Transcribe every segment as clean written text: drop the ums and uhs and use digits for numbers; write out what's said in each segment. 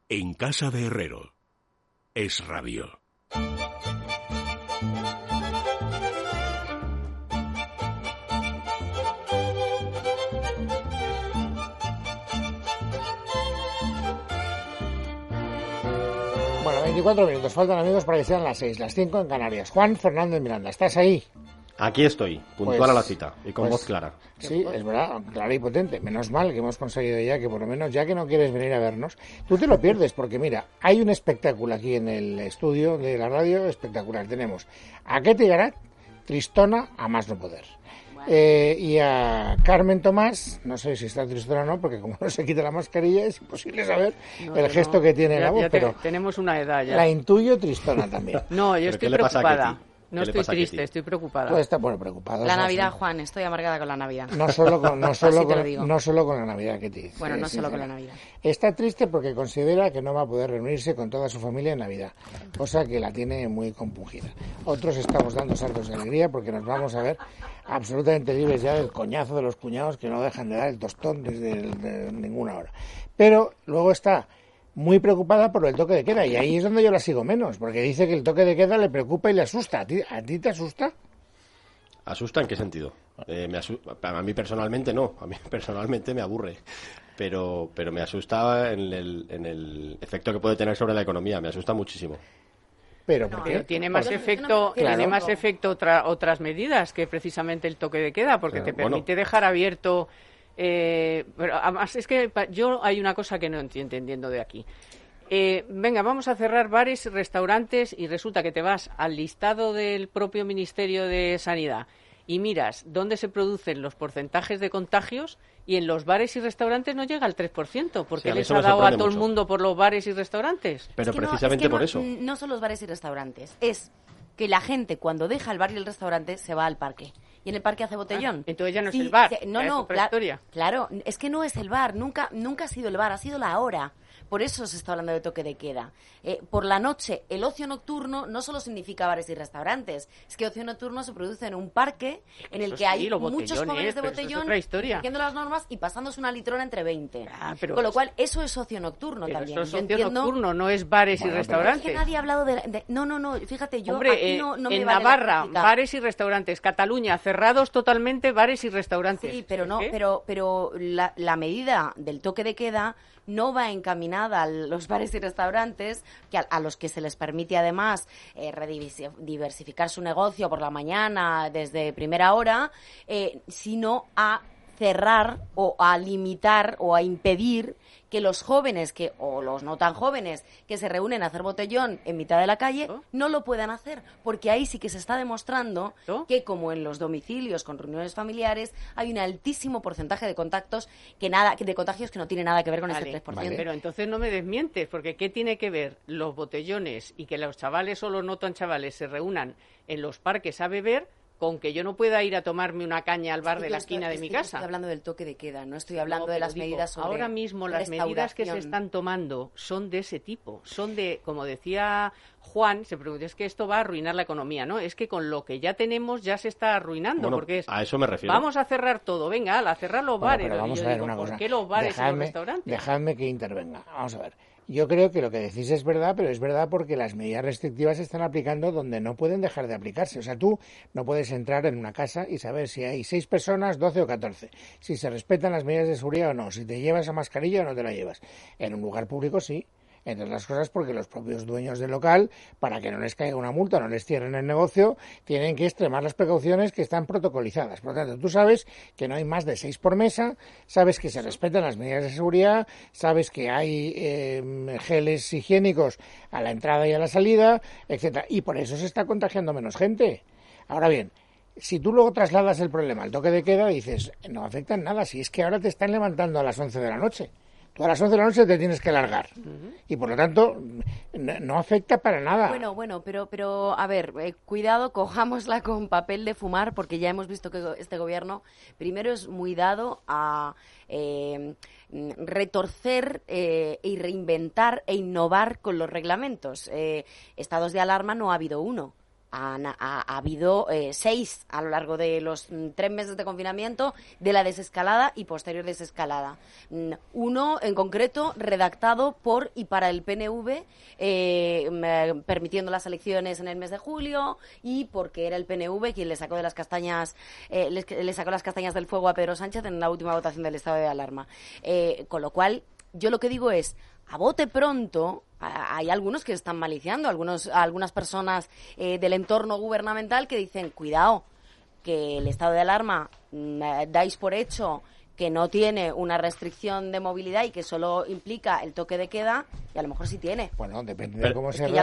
En casa de Herrero. Es Radio. Bueno, 24 minutos, faltan amigos para que sean las 6, las 5 en Canarias. Juan Fernández Miranda, ¿estás ahí? Aquí estoy, puntual a la cita y con voz clara. Sí, es verdad, clara y potente. Menos mal que hemos conseguido ya que por lo menos, ya que no quieres venir a vernos, tú te lo pierdes porque mira, hay un espectáculo aquí en el estudio de la radio espectacular. Tenemos a Ketty Garat, tristona a más no poder. Y a Carmen Tomás, no sé si está tristona o no, porque como no se quita la mascarilla es imposible saber el gesto que tiene en la voz, pero tenemos una edad ya. La intuyo tristona también. No, yo estoy preocupada. No estoy triste, estoy preocupada. Pues está, bueno, preocupada. La Navidad, Juan, estoy amargada con la Navidad. No solo con la Navidad, Ketty. Bueno, no solo con la Navidad. Está triste porque considera que no va a poder reunirse con toda su familia en Navidad, cosa que la tiene muy compungida. Otros estamos dando saltos de alegría porque nos vamos a ver absolutamente libres ya del coñazo de los cuñados que no dejan de dar el tostón desde ninguna hora. Pero luego está muy preocupada por el toque de queda, y ahí es donde yo la sigo menos, porque dice que el toque de queda le preocupa y le asusta. ¿A ti te asusta? ¿Asusta en qué sentido? A mí personalmente no, a mí personalmente me aburre, pero me asusta en el efecto que puede tener sobre la economía, me asusta muchísimo. Pero tiene más efecto, tiene más efecto otras medidas que precisamente el toque de queda, porque te permite dejar abierto. Pero además es que yo hay una cosa que no estoy entendiendo de aquí. Venga, vamos a cerrar bares y restaurantes y resulta que te vas al listado del propio Ministerio de Sanidad y miras dónde se producen los porcentajes de contagios y en los bares y restaurantes no llega al 3%, porque les ha dado a todo el mundo por los bares y restaurantes. Pero precisamente por eso. No son los bares y restaurantes, es que la gente cuando deja el bar y el restaurante se va al parque. Y en el parque hace botellón. Entonces ya no es el bar. Claro, es que no es el bar, nunca ha sido el bar, ha sido la hora. Por eso se está hablando de toque de queda. Por la noche, el ocio nocturno no solo significa bares y restaurantes, es que ocio nocturno se produce en un parque en el que hay muchos jóvenes de botellón haciendo las normas y pasándose una litrona entre 20. Con lo cual, eso es ocio nocturno también. Eso es ocio nocturno, no es bares y restaurantes. Es que nadie ha hablado de... No, fíjate, yo aquí no me en vale Navarra, bares y restaurantes. Cataluña, cerrados totalmente bares y restaurantes. Sí, pero no, pero la medida del toque de queda no va encaminada a los bares y restaurantes, que a los que se les permite además diversificar su negocio por la mañana desde primera hora, sino a cerrar o a limitar o a impedir que los jóvenes o los no tan jóvenes que se reúnen a hacer botellón en mitad de la calle no lo puedan hacer, porque ahí sí que se está demostrando que como en los domicilios con reuniones familiares hay un altísimo porcentaje de contagios que no tiene nada que ver con ese 3%. Vale, pero entonces no me desmientes, porque ¿qué tiene que ver los botellones y que los chavales o los no tan chavales se reúnan en los parques a beber con que yo no pueda ir a tomarme una caña al bar de la esquina de mi casa? Estoy hablando del toque de queda, no estoy hablando de las medidas sobre ahora mismo las medidas que se están tomando son de ese tipo, son de, como decía Juan, se pregunta, es que esto va a arruinar la economía, ¿no? Es que con lo que ya tenemos ya se está arruinando, porque a eso me refiero. Vamos a cerrar todo, venga, a cerrar los bares. Pero vamos a ver una cosa. ¿Por qué los bares y los restaurantes? Dejadme que intervenga. Vamos a ver. Yo creo que lo que decís es verdad, pero es verdad porque las medidas restrictivas se están aplicando donde no pueden dejar de aplicarse. O sea, tú no puedes entrar en una casa y saber si hay 6 personas, 12 o 14, si se respetan las medidas de seguridad o no, si te llevas la mascarilla o no te la llevas. En un lugar público sí. Entre otras cosas porque los propios dueños del local, para que no les caiga una multa, no les cierren el negocio, tienen que extremar las precauciones que están protocolizadas. Por lo tanto, tú sabes que no hay más de 6 por mesa, sabes que se respetan las medidas de seguridad, sabes que hay geles higiénicos a la entrada y a la salida, etcétera, y por eso se está contagiando menos gente. Ahora bien, si tú luego trasladas el problema al toque de queda, dices, no afecta en nada, si es que ahora te están levantando a las 11 de la noche. Tú a las 11 de la noche te tienes que largar. Y por lo tanto, no afecta para nada. Bueno, pero a ver, cuidado, cojámosla con papel de fumar, porque ya hemos visto que este gobierno primero es muy dado a retorcer y reinventar e innovar con los reglamentos. Estados de alarma no ha habido uno. ha habido 6 a lo largo de los 3 meses de confinamiento, de la desescalada y posterior desescalada. Uno, en concreto, redactado por y para el PNV, permitiendo las elecciones en el mes de julio, y porque era el PNV quien le sacó de las castañas, le sacó las castañas del fuego a Pedro Sánchez en la última votación del estado de alarma. Con lo cual, yo lo que digo es, a bote pronto, hay algunos que están maliciando, algunas personas del entorno gubernamental que dicen, cuidado, que el estado de alarma dais por hecho que no tiene una restricción de movilidad y que solo implica el toque de queda, y a lo mejor sí tiene. Bueno, depende de cómo se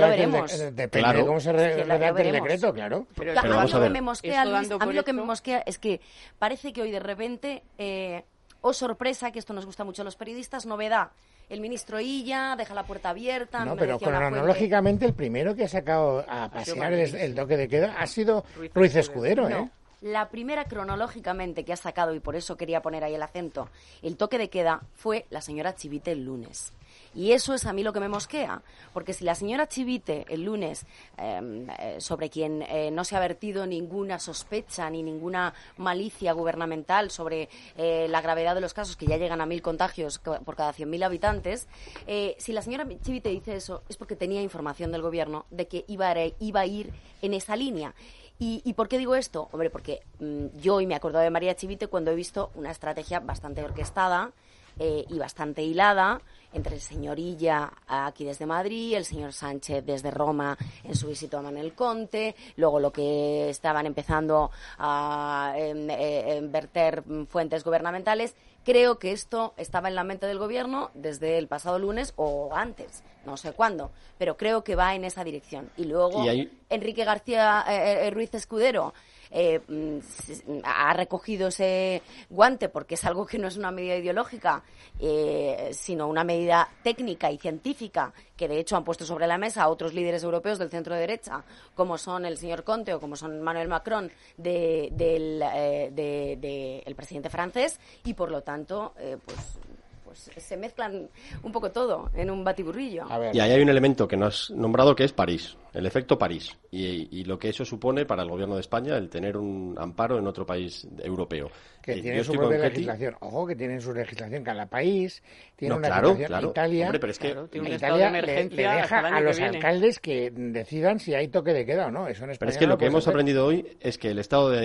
redacte el decreto, claro. Pero vamos a ver. A mí lo que me mosquea es que parece que hoy de repente, sorpresa, que esto nos gusta mucho a los periodistas, novedad. El ministro Illa deja la puerta abierta. No, pero cronológicamente el primero que ha sacado a pasear el toque de queda ha sido Ruiz Escudero, ¿eh? No. La primera cronológicamente que ha sacado, y por eso quería poner ahí el acento, el toque de queda, fue la señora Chivite el lunes. Y eso es a mí lo que me mosquea, porque si la señora Chivite el lunes, sobre quien no se ha vertido ninguna sospecha ni ninguna malicia gubernamental sobre la gravedad de los casos, que ya llegan a 1.000 contagios por cada 100.000 habitantes, si la señora Chivite dice eso es porque tenía información del gobierno de que iba a ir en esa línea. ¿Y por qué digo esto? Hombre, porque yo hoy me he acordado de María Chivite cuando he visto una estrategia bastante orquestada y bastante hilada entre el señor Illa aquí desde Madrid, el señor Sánchez desde Roma en su visita a Manuel Conte, luego lo que estaban empezando a verter fuentes gubernamentales. Creo que esto estaba en la mente del gobierno desde el pasado lunes o antes, no sé cuándo, pero creo que va en esa dirección. Y luego Enrique García Ruiz Escudero ha recogido ese guante porque es algo que no es una medida ideológica, sino una medida técnica y científica que de hecho han puesto sobre la mesa a otros líderes europeos del centro derecha, como son el señor Conte o como son Emmanuel Macron del presidente francés, y por lo tanto pues se mezclan un poco todo en un batiburrillo. Y ahí hay un elemento que no has nombrado, que es París, el efecto París, y lo que eso supone para el gobierno de España, el tener un amparo en otro país europeo. Que tiene su propia legislación. Ojo, que tienen su legislación cada país, tiene una legislación. Italia, hombre, pero es que tiene un Italia estado de emergencia le deja a los alcaldes que decidan si hay toque de queda o no. Eso en España pero es que lo que hemos aprendido hoy es que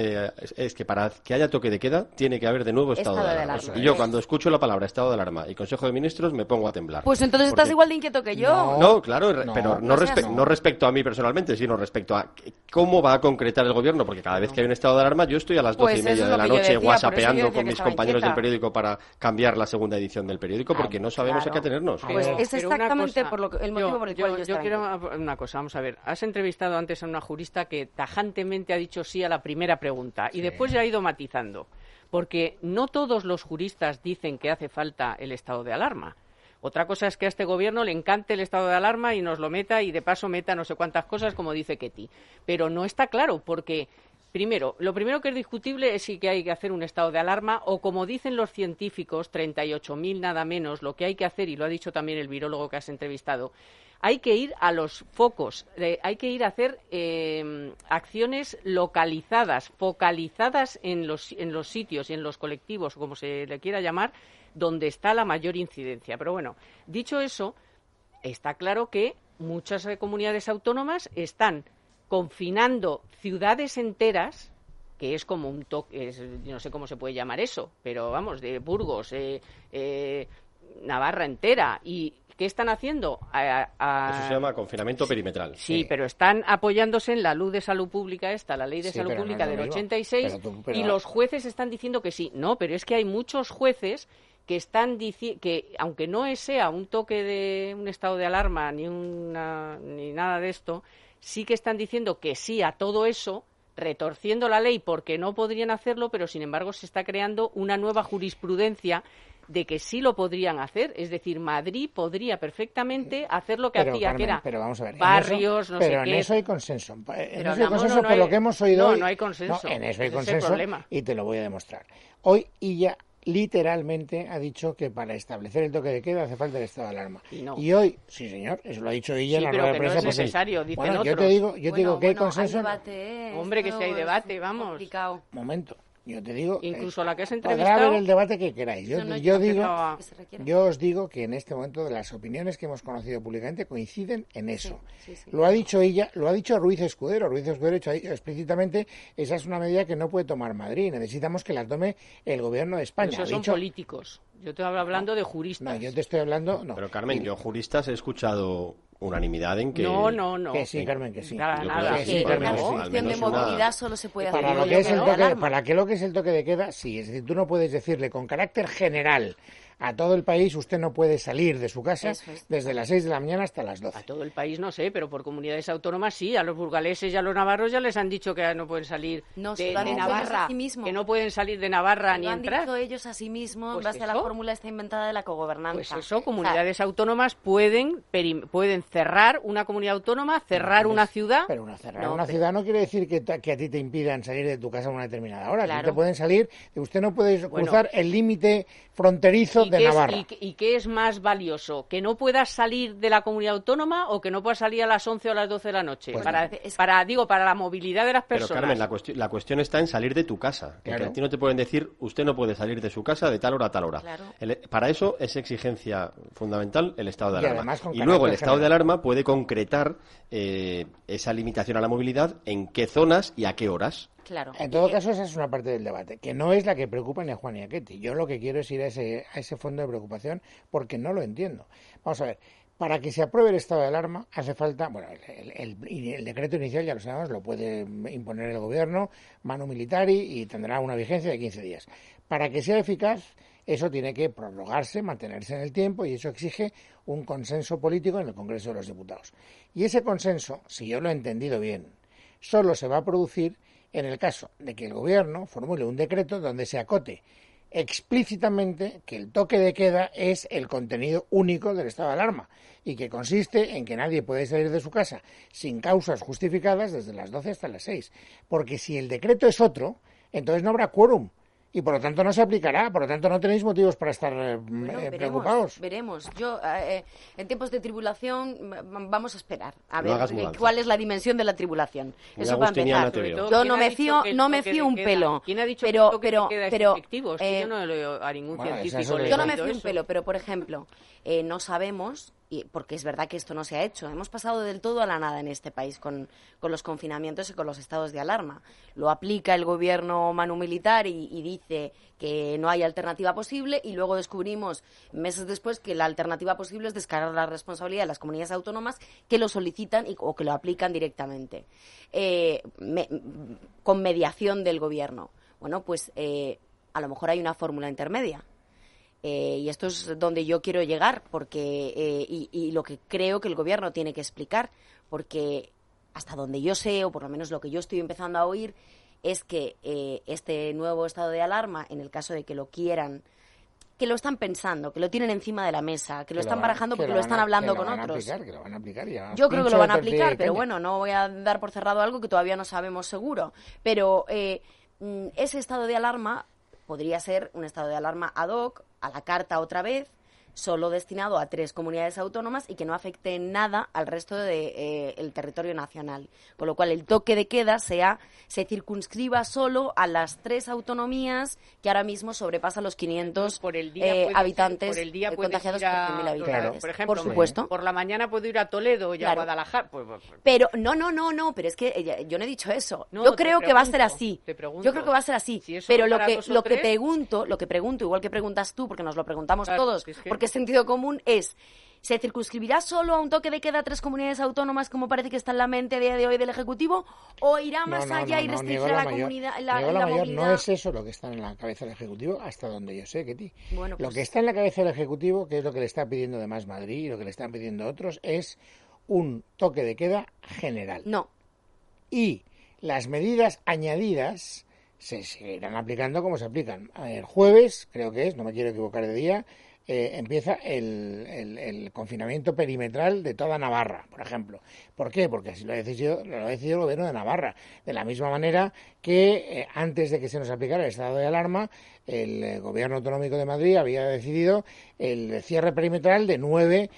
es que para que haya toque de queda tiene que haber de nuevo estado de alarma. Y yo cuando escucho la palabra estado de alarma y Consejo de Ministros me pongo a temblar. Pues entonces estás igual de inquieto que yo. No, claro, pero no respecto a mí personalmente, sino respecto a cómo va a concretar el gobierno, porque cada vez que hay un estado de alarma yo estoy a las 12:30 de la noche whatsappeando con mis compañeros del periódico para cambiar la segunda edición del periódico, porque no sabemos a qué atenernos. Pues es exactamente el motivo por el cual yo quiero una cosa, vamos a ver. Has entrevistado antes a una jurista que tajantemente ha dicho sí a la primera pregunta y después ya ha ido matizando, porque no todos los juristas dicen que hace falta el estado de alarma. Otra cosa es que a este gobierno le encante el estado de alarma y nos lo meta, y de paso meta no sé cuántas cosas, como dice Ketty. Pero no está claro, porque lo primero que es discutible es si que hay que hacer un estado de alarma, o como dicen los científicos, 38.000 nada menos, lo que hay que hacer, y lo ha dicho también el virólogo que has entrevistado, hay que ir a los focos, hay que ir a hacer acciones localizadas, focalizadas en los sitios y en los colectivos, como se le quiera llamar, donde está la mayor incidencia. Pero bueno, dicho eso, está claro que muchas comunidades autónomas están confinando ciudades enteras, que es como un toque, no sé cómo se puede llamar eso, pero vamos, de Burgos, Navarra entera. ¿Y qué están haciendo? Eso se llama confinamiento perimetral. Sí, pero están apoyándose en la luz de salud pública la ley de salud pública del 86, y los jueces están diciendo que sí. No, pero es que hay muchos jueces que están diciendo que, aunque no sea un toque de un estado de alarma ni nada de esto, sí que están diciendo que sí a todo eso, retorciendo la ley porque no podrían hacerlo, pero sin embargo se está creando una nueva jurisprudencia de que sí lo podrían hacer. Es decir, Madrid podría perfectamente hacer lo que hacía, que era vamos a ver, barrios, no sé qué. Pero en eso hay consenso. En eso hay consenso por lo que hemos oído hoy. No hay consenso. No, en eso hay consenso y te lo voy a demostrar. Hoy Illa literalmente ha dicho que para establecer el toque de queda hace falta el estado de alarma. Y hoy, sí señor, eso lo ha dicho ella en la rueda de prensa. No es necesario, dicen bueno, otros. Yo te digo que hay consenso. Hay debate, hombre, que si hay debate, vamos. Complicado. Momento. Yo te digo, incluso la que has entrevistado. Podrá haber el debate que queráis. Yo os digo que en este momento las opiniones que hemos conocido públicamente coinciden en eso. Sí. Lo ha dicho ella, lo ha dicho Ruiz Escudero. Ruiz Escudero ha dicho explícitamente, esa es una medida que no puede tomar Madrid. Necesitamos que la tome el gobierno de España. Pero esos son políticos. Yo te hablo hablando de juristas. No, yo te estoy hablando. No. Pero Carmen, yo juristas he escuchado unanimidad en que... No. Que sí, Carmen, que sí. Nada. Que sí, Carmen, la función de movilidad solo se puede hacer. Para lo que es el toque de queda, sí. Es decir, tú no puedes decirle con carácter general a todo el país, usted no puede salir de su casa desde las 6 de la mañana hasta las 12. A todo el país no sé, pero por comunidades autónomas sí. A los burgaleses y a los navarros ya les han dicho que no pueden salir de Navarra, que no pueden salir de Navarra ni entrar. Lo han dicho ellos a sí mismos, en base a la fórmula esta inventada de la cogobernanza. Pues eso, comunidades autónomas pueden cerrar una comunidad autónoma, cerrar una ciudad. Pero una ciudad no quiere decir que a ti te impidan salir de tu casa a una determinada hora. Claro. Te pueden salir, usted no puede cruzar el límite fronterizo de Navarra. ¿Y qué es más valioso? ¿Que no puedas salir de la comunidad autónoma o que no puedas salir a las 11 o a las 12 de la noche? Pues para la movilidad de las personas. Pero Carmen, la cuestión está en salir de tu casa. Claro. Que a ti no te pueden decir, usted no puede salir de su casa de tal hora a tal hora. Claro. Para eso es exigencia fundamental el estado de alarma. Y luego el estado de alarma puede concretar esa limitación a la movilidad en qué zonas y a qué horas. Claro. En todo caso, esa es una parte del debate, que no es la que preocupa ni a Juan ni a Ketty. Yo lo que quiero es ir a ese fondo de preocupación porque no lo entiendo. Vamos a ver, para que se apruebe el estado de alarma hace falta, bueno, el decreto inicial, ya lo sabemos, lo puede imponer el gobierno, manu militari, y tendrá una vigencia de 15 días. Para que sea eficaz, eso tiene que prorrogarse, mantenerse en el tiempo, y eso exige un consenso político en el Congreso de los Diputados. Y ese consenso, si yo lo he entendido bien, solo se va a producir en el caso de que el Gobierno formule un decreto donde se acote explícitamente que el toque de queda es el contenido único del estado de alarma y que consiste en que nadie puede salir de su casa sin causas justificadas desde las 12 hasta las 6. Porque si el decreto es otro, entonces no habrá quórum. Y por lo tanto no se aplicará, por lo tanto no tenéis motivos para estar preocupados. Veremos. Yo, en tiempos de tribulación, vamos a esperar a ver cuál es la dimensión de la tribulación. Eso para empezar. Yo no me fío un pelo. ¿Quién ha dicho que el toque de queda es efectivo? Yo no le oigo a ningún científico. Yo no me fío un pelo, pero por ejemplo, no sabemos, porque es verdad que esto no se ha hecho. Hemos pasado del todo a la nada en este país con los confinamientos y con los estados de alarma. Lo aplica el gobierno manu militar y dice que no hay alternativa posible, y luego descubrimos meses después que la alternativa posible es descargar la responsabilidad de las comunidades autónomas que lo solicitan o que lo aplican directamente, con mediación del gobierno. Bueno, pues a lo mejor hay una fórmula intermedia. Y esto es donde yo quiero llegar, porque y lo que creo que el gobierno tiene que explicar, porque hasta donde yo sé, o por lo menos lo que yo estoy empezando a oír, es que este nuevo estado de alarma, en el caso de que lo quieran, que lo están pensando, que lo tienen encima de la mesa, que lo están barajando porque lo están hablando con otros. Que lo van a aplicar, yo creo que lo van a aplicar, pero bueno, no voy a dar por cerrado algo que todavía no sabemos seguro. Pero ese estado de alarma podría ser un estado de alarma ad hoc, a la carta otra vez, solo destinado a 3 comunidades autónomas y que no afecte en nada al resto del territorio nacional. Con lo cual, el toque de queda se circunscriba solo a las 3 autonomías que ahora mismo sobrepasan los 500 habitantes contagiados por 100.000 habitantes. Claro, por ejemplo, por supuesto. Por la mañana puedo ir a Toledo y a Guadalajara. Pero no, pero es que yo no he dicho eso. Yo creo que va a ser así. Yo creo que va a ser así. Pero lo que pregunto, igual que preguntas tú, porque nos lo preguntamos todos, porque sentido común es, ¿se circunscribirá solo a un toque de queda a 3 comunidades autónomas, como parece que está en la mente a día de hoy del Ejecutivo, o irá más allá y restringirá la comunidad, la movilidad? No es eso lo que está en la cabeza del Ejecutivo, hasta donde yo sé, Ketty. Bueno, pues, lo que está en la cabeza del Ejecutivo, que es lo que le está pidiendo además Madrid y lo que le están pidiendo otros, es un toque de queda general. No. Y las medidas añadidas se seguirán aplicando como se aplican. El jueves, creo que es, no me quiero equivocar de día, empieza el confinamiento perimetral de toda Navarra, por ejemplo. ¿Por qué? Porque así lo ha decidido el gobierno de Navarra. De la misma manera que antes de que se nos aplicara el estado de alarma, el gobierno autonómico de Madrid había decidido el cierre perimetral de 9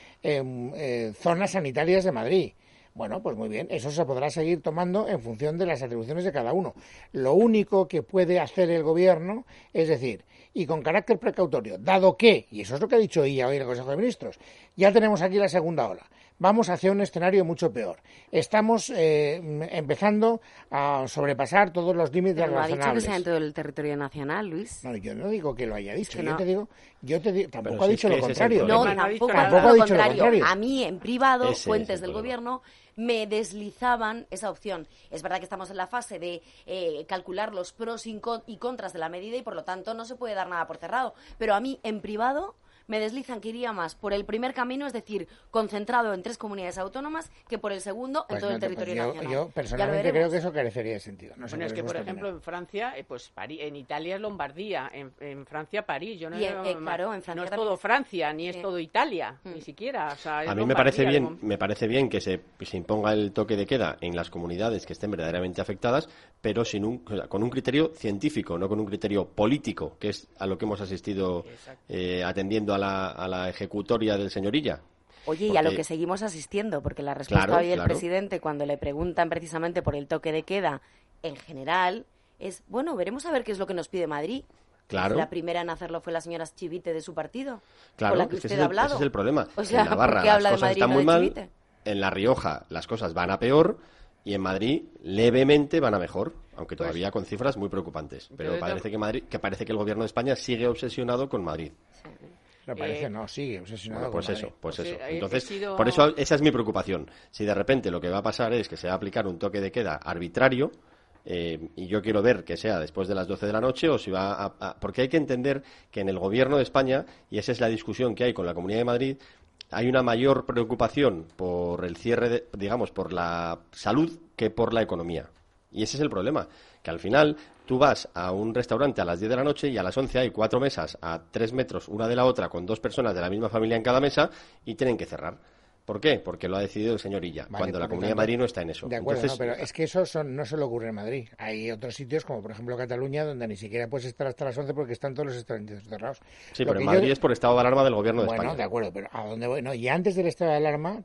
zonas sanitarias de Madrid. Bueno, pues muy bien, eso se podrá seguir tomando en función de las atribuciones de cada uno. Lo único que puede hacer el gobierno, es decir, y con carácter precautorio, dado que, y eso es lo que ha dicho ella hoy en el Consejo de Ministros, ya tenemos aquí la segunda ola, vamos hacia un escenario mucho peor. Estamos empezando a sobrepasar todos los límites razonables. ¿No ha dicho que sea en todo el territorio nacional, Luis? No, yo no digo que lo haya dicho, es que no. yo te digo, tampoco ha dicho lo contrario. No, tampoco ha dicho lo contrario. A mí, en privado, fuentes del gobierno me deslizaban esa opción. Es verdad que estamos en la fase de calcular los pros y contras de la medida y, por lo tanto, no se puede dar nada por cerrado. Pero a mí, en privado, me deslizan que iría más por el primer camino, es decir, concentrado en 3 comunidades autónomas, que por el segundo en todo el territorio nacional. Yo personalmente creo que eso carecería de sentido. No sé, bueno, es que, por ejemplo, en Francia, pues en Italia es Lombardía, en Francia París. Yo no, claro, en Francia no es todo Francia, ni es todo Italia, ni siquiera. O sea, a mí me parece bien que se imponga el toque de queda en las comunidades que estén verdaderamente afectadas, pero con un criterio científico, no con un criterio político, que es a lo que hemos asistido atendiendo a la ejecutoria del señor Illa. Oye, y a lo que seguimos asistiendo, porque la respuesta hoy del presidente, cuando le preguntan precisamente por el toque de queda en general, es, bueno, veremos a ver qué es lo que nos pide Madrid. Claro. La primera en hacerlo fue la señora Chivite de su partido, claro, con la que usted ha hablado. Ese es el problema. O sea, en Navarra ¿por qué habla las cosas de Madrid, están muy mal, Chivite? En La Rioja las cosas van a peor y en Madrid levemente van a mejor, aunque todavía con cifras muy preocupantes. Pero parece que el gobierno de España sigue obsesionado con Madrid. Sí. Me parece, sigue obsesionado pues con eso, Madrid. pues eso. Entonces, por eso esa es mi preocupación. Si de repente lo que va a pasar es que se va a aplicar un toque de queda arbitrario, y yo quiero ver que sea después de las 12 de la noche o si va porque hay que entender que en el gobierno de España, y esa es la discusión que hay con la Comunidad de Madrid, hay una mayor preocupación por el cierre, por la salud que por la economía. Y ese es el problema, que al final tú vas a un restaurante a las 10 de la noche y a las 11 hay 4 mesas a 3 metros una de la otra con 2 personas de la misma familia en cada mesa y tienen que cerrar. ¿Por qué? Porque lo ha decidido el señor Illa, cuando la Comunidad de Madrid no está en eso. De acuerdo, pero es que eso no solo ocurre en Madrid. Hay otros sitios, como por ejemplo Cataluña, donde ni siquera puedes estar hasta las 11 porque están todos los establecimientos cerrados. Sí, pero en Madrid es por estado de alarma del gobierno de España. Bueno, de acuerdo, pero ¿a dónde voy? No, y antes del estado de alarma,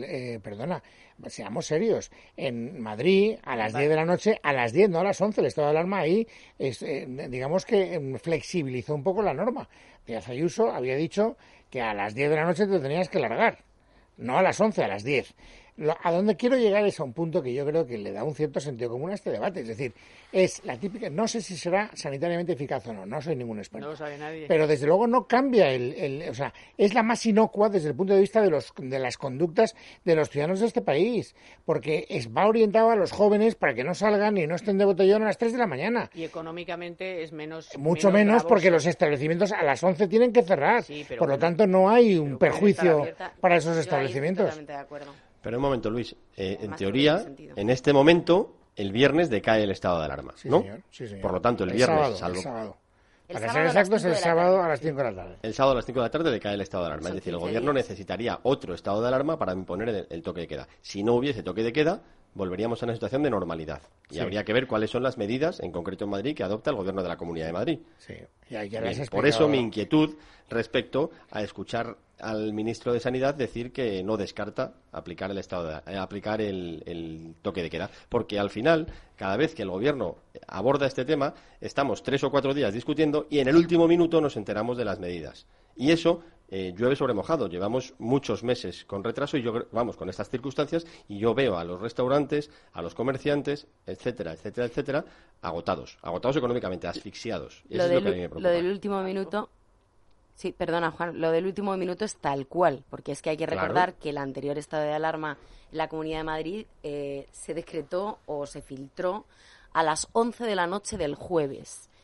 seamos serios. En Madrid, a las 10 de la noche, a las 10, no a las 11, el estado de alarma ahí, digamos que flexibilizó un poco la norma. Díaz Ayuso había dicho que a las 10 de la noche te tenías que largar. No a las 11, a las 10. A donde quiero llegar es a un punto que yo creo que le da un cierto sentido común a este debate. Es decir, es la típica... No sé si será sanitariamente eficaz o no soy ningún experto. No lo sabe nadie. Pero desde luego no cambia o sea, es la más inocua desde el punto de vista de las conductas de los ciudadanos de este país. Porque va orientado a los jóvenes para que no salgan y no estén de botellón a las 3 de la mañana. Y económicamente es mucho menos porque los establecimientos a las 11 tienen que cerrar. Sí, por lo tanto, no hay un perjuicio para esos establecimientos. Totalmente de acuerdo. Pero un momento, Luis, en teoría, en este momento, el viernes decae el estado de alarma, sí, ¿no? Señor, sí, señor. Por lo tanto, el viernes... El sábado. Para ser exactos, el sábado a las 5 de la tarde. El sábado a las 5 de la tarde decae el estado de alarma. Es decir, el gobierno necesitaría otro estado de alarma para imponer el toque de queda. Si no hubiese toque de queda, volveríamos a una situación de normalidad. Y habría que ver cuáles son las medidas, en concreto en Madrid, que adopta el gobierno de la Comunidad de Madrid. Sí. Por eso mi inquietud respecto a escuchar al ministro de Sanidad decir que no descarta aplicar el toque de queda, porque al final, cada vez que el gobierno aborda este tema, estamos 3 o 4 días discutiendo y en el último minuto nos enteramos de las medidas. Y eso llueve sobre mojado. Llevamos muchos meses con retraso con estas circunstancias, y yo veo a los restaurantes, a los comerciantes, etcétera, etcétera, etcétera, agotados económicamente, asfixiados. Eso es lo que a mí me preocupa. Lo del último minuto... Sí, perdona, Juan, lo del último minuto es tal cual, porque es que hay que recordar que el anterior estado de alarma en la Comunidad de Madrid se decretó o se filtró a las 11 de la noche del jueves.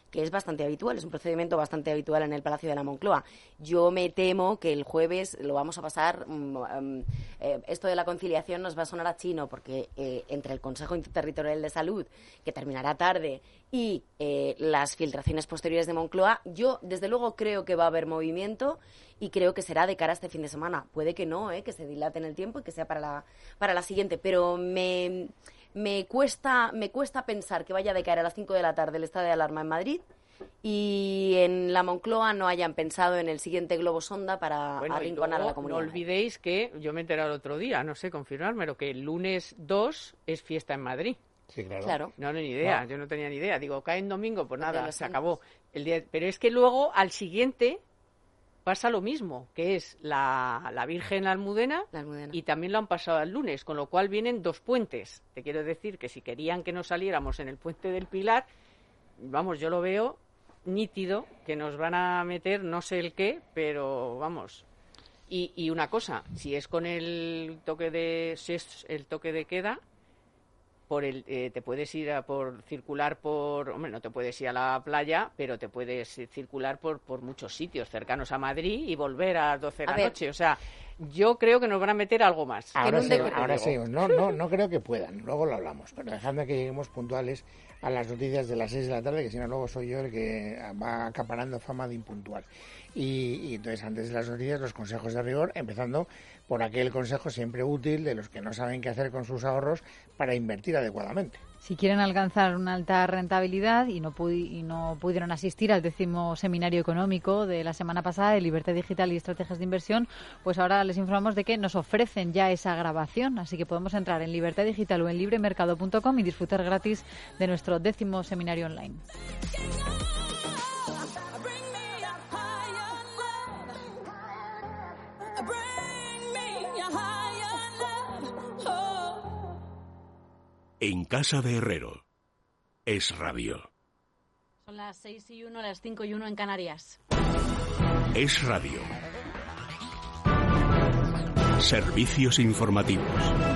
que es bastante habitual, es un procedimiento bastante habitual en el Palacio de la Moncloa. Yo me temo que el jueves lo vamos a pasar, esto de la conciliación nos va a sonar a chino, porque entre el Consejo Interterritorial de Salud, que terminará tarde, y las filtraciones posteriores de Moncloa, yo desde luego creo que va a haber movimiento y creo que será de cara a este fin de semana. Puede que no, que se dilate en el tiempo y que sea para la siguiente, pero me cuesta pensar que vaya a decaer a las 5 de la tarde el estado de alarma en Madrid y en la Moncloa no hayan pensado en el siguiente globo sonda para arrinconar a la comunidad. No olvidéis que yo me he enterado el otro día, no sé confirmármelo, que el lunes 2 es fiesta en Madrid. Sí, claro. No, ni idea, yo no tenía ni idea. Digo, cae en domingo, pues nada, se acabó. Pero es que luego, al siguiente, pasa lo mismo, que es la Virgen la Almudena, y también lo han pasado al lunes, con lo cual vienen 2 puentes. Te quiero decir que si querían que nos saliéramos en el puente del Pilar, vamos, yo lo veo nítido, que nos van a meter no sé el qué, pero vamos. Y una cosa, si es con el toque de queda, te puedes ir circular hombre, no te puedes ir a la playa, pero te puedes circular por muchos sitios cercanos a Madrid y volver a las 12 de la noche. O sea, yo creo que nos van a meter algo más. Ahora seguimos. No creo que puedan, luego lo hablamos, pero dejadme que lleguemos puntuales a las noticias de las 6 de la tarde, que si no luego soy yo el que va acaparando fama de impuntual. Y entonces, antes de las noticias, los consejos de rigor, empezando por aquel consejo siempre útil de los que no saben qué hacer con sus ahorros para invertir adecuadamente. Si quieren alcanzar una alta rentabilidad y no pudieron asistir al 10º seminario económico de la semana pasada de Libertad Digital y Estrategias de Inversión, pues ahora les informamos de que nos ofrecen ya esa grabación, así que podemos entrar en Libertad Digital o en libremercado.com y disfrutar gratis de nuestro 10º seminario online. En casa de Herrero. Es Radio. Son las 6:01, las 5:01 en Canarias. Es Radio. Servicios informativos.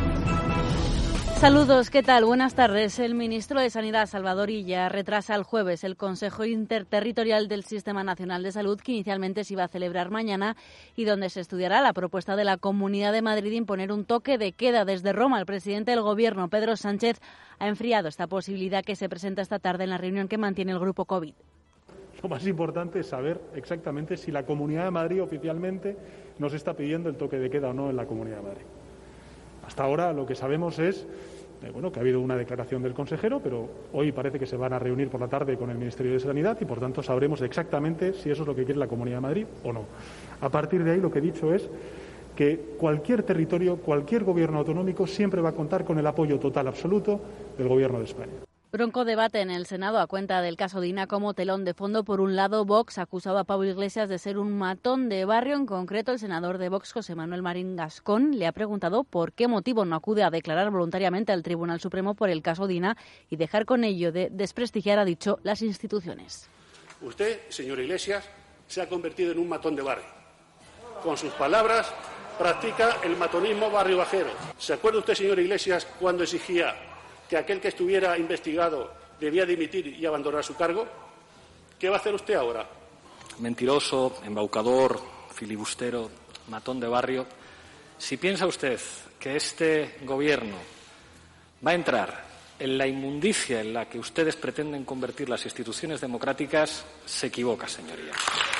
Saludos, ¿qué tal? Buenas tardes. El ministro de Sanidad, Salvador Illa, retrasa el jueves el Consejo Interterritorial del Sistema Nacional de Salud, que inicialmente se iba a celebrar mañana y donde se estudiará la propuesta de la Comunidad de Madrid de imponer un toque de queda. Desde Roma, el presidente del Gobierno, Pedro Sánchez, ha enfriado esta posibilidad que se presenta esta tarde en la reunión que mantiene el Grupo COVID. Lo más importante es saber exactamente si la Comunidad de Madrid oficialmente nos está pidiendo el toque de queda o no en la Comunidad de Madrid. Hasta ahora lo que sabemos es que ha habido una declaración del consejero, pero hoy parece que se van a reunir por la tarde con el Ministerio de Sanidad y, por tanto, sabremos exactamente si eso es lo que quiere la Comunidad de Madrid o no. A partir de ahí, lo que he dicho es que cualquier territorio, cualquier gobierno autonómico siempre va a contar con el apoyo total absoluto del Gobierno de España. Bronco debate en el Senado a cuenta del caso Dina como telón de fondo. Por un lado, Vox acusaba a Pablo Iglesias de ser un matón de barrio. En concreto, el senador de Vox, José Manuel Marín Gascón, le ha preguntado por qué motivo no acude a declarar voluntariamente al Tribunal Supremo por el caso Dina y dejar con ello de desprestigiar, ha dicho, las instituciones. Usted, señor Iglesias, se ha convertido en un matón de barrio. Con sus palabras, practica el matonismo barrio bajero. ¿Se acuerda usted, señor Iglesias, cuando exigía que aquel que estuviera investigado debía dimitir y abandonar su cargo? ¿Qué va a hacer usted ahora? Mentiroso, embaucador, filibustero, matón de barrio. Si piensa usted que este gobierno va a entrar en la inmundicia en la que ustedes pretenden convertir las instituciones democráticas, se equivoca, señoría.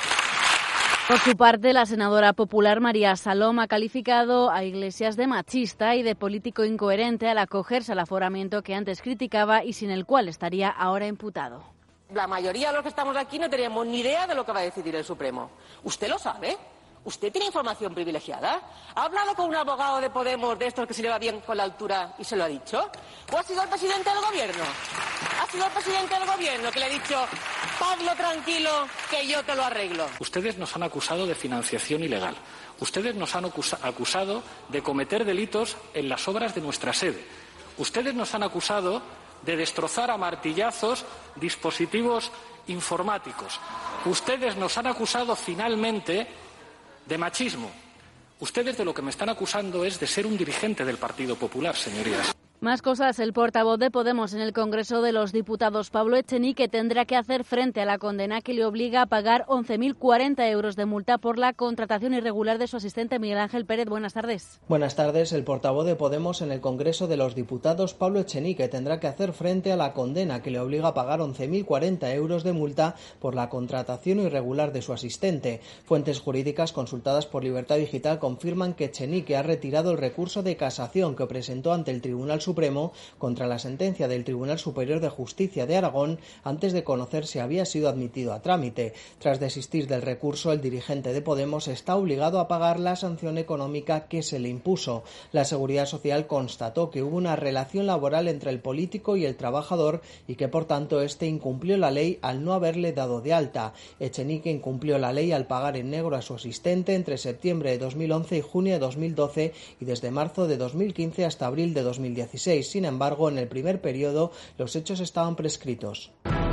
Por su parte, la senadora popular María Salom ha calificado a Iglesias de machista y de político incoherente al acogerse al aforamiento que antes criticaba y sin el cual estaría ahora imputado. La mayoría de los que estamos aquí no teníamos ni idea de lo que va a decidir el Supremo. ¿Usted lo sabe? ¿Usted tiene información privilegiada? ¿Ha hablado con un abogado de Podemos de estos que se le va bien con la altura y se lo ha dicho? ¿O ha sido el presidente del Gobierno? ¿Ha sido el presidente del Gobierno que le ha dicho, Pablo, tranquilo, que yo te lo arreglo? Ustedes nos han acusado de financiación ilegal. Ustedes nos han acusado de cometer delitos en las obras de nuestra sede. Ustedes nos han acusado de destrozar a martillazos dispositivos informáticos. Ustedes nos han acusado finalmente de machismo. Ustedes de lo que me están acusando es de ser un dirigente del Partido Popular, señorías. Más cosas. El portavoz de Podemos en el Congreso de los Diputados, Pablo Echenique, tendrá que hacer frente a la condena que le obliga a pagar 11.040 euros de multa por la contratación irregular de su asistente Miguel Ángel Pérez. Buenas tardes. Buenas tardes. El portavoz de Podemos en el Congreso de los Diputados, Pablo Echenique, tendrá que hacer frente a la condena que le obliga a pagar 11.040 euros de multa por la contratación irregular de su asistente. Fuentes jurídicas consultadas por Libertad Digital confirman que Echenique ha retirado el recurso de casación que presentó ante el Tribunal Supremo contra la sentencia del Tribunal Superior de Justicia de Aragón antes de conocer si había sido admitido a trámite. Tras desistir del recurso, el dirigente de Podemos está obligado a pagar la sanción económica que se le impuso. La Seguridad Social constató que hubo una relación laboral entre el político y el trabajador y que, por tanto, éste incumplió la ley al no haberle dado de alta. Echenique incumplió la ley al pagar en negro a su asistente entre septiembre de 2011 y junio de 2012 y desde marzo de 2015 hasta abril de 2016. Sin embargo, en el primer periodo los hechos estaban prescritos.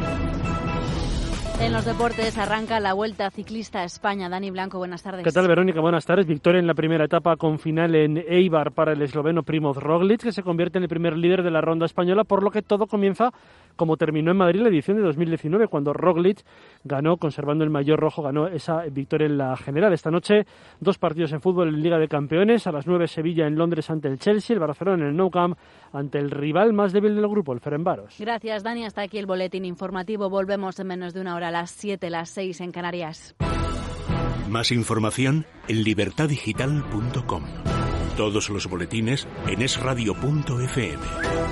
En los deportes arranca la Vuelta Ciclista a España. Dani Blanco, buenas tardes. ¿Qué tal, Verónica? Buenas tardes. Victoria en la primera etapa con final en Eibar para el esloveno Primoz Roglic, que se convierte en el primer líder de la ronda española, por lo que todo comienza como terminó en Madrid la edición de 2019, cuando Roglic ganó, conservando el maillot rojo, ganó esa victoria en la general. Esta noche, 2 partidos en fútbol en Liga de Campeones. A las 9, Sevilla en Londres ante el Chelsea, el Barcelona en el Nou Camp ante el rival más débil del grupo, el Ferencváros. Gracias, Dani. Hasta aquí el boletín informativo. Volvemos en menos de una hora, a las 7, las 6 en Canarias. Más información en libertadigital.com. Todos los boletines en esradio.fm.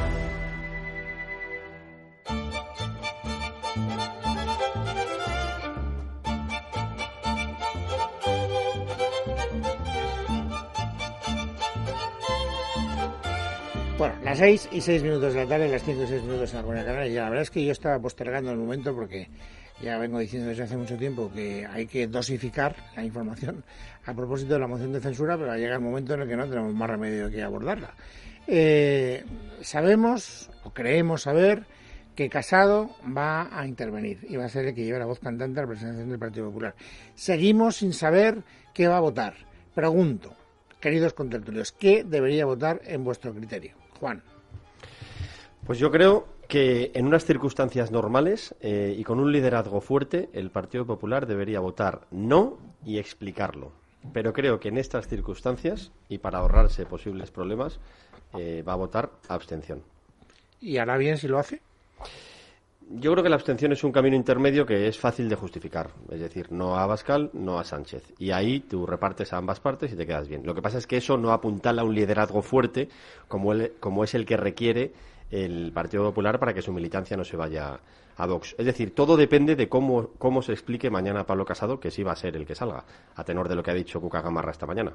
Bueno, las 6:06 de la tarde, las 5:06 en la Comunidad Canaria. Y la verdad es que yo estaba postergando el momento porque ya vengo diciendo desde hace mucho tiempo que hay que dosificar la información a propósito de la moción de censura, pero llega el momento en el que no tenemos más remedio que abordarla. Sabemos, o creemos saber, que Casado va a intervenir y va a ser el que lleve la voz cantante a la presentación del Partido Popular. Seguimos sin saber qué va a votar. Pregunto, queridos contertulios, ¿qué debería votar en vuestro criterio? Juan. Pues yo creo que en unas circunstancias normales y con un liderazgo fuerte, el Partido Popular debería votar no y explicarlo. Pero creo que en estas circunstancias, y para ahorrarse posibles problemas, va a votar abstención. ¿Y hará bien si lo hace? Yo creo que la abstención es un camino intermedio que es fácil de justificar. Es decir, no a Abascal, no a Sánchez. Y ahí tú repartes a ambas partes y te quedas bien. Lo que pasa es que eso no apuntala a un liderazgo fuerte como es el que requiere el Partido Popular para que su militancia no se vaya a Vox. Es decir, todo depende de cómo se explique mañana a Pablo Casado, que sí va a ser el que salga, a tenor de lo que ha dicho Cuca Gamarra esta mañana.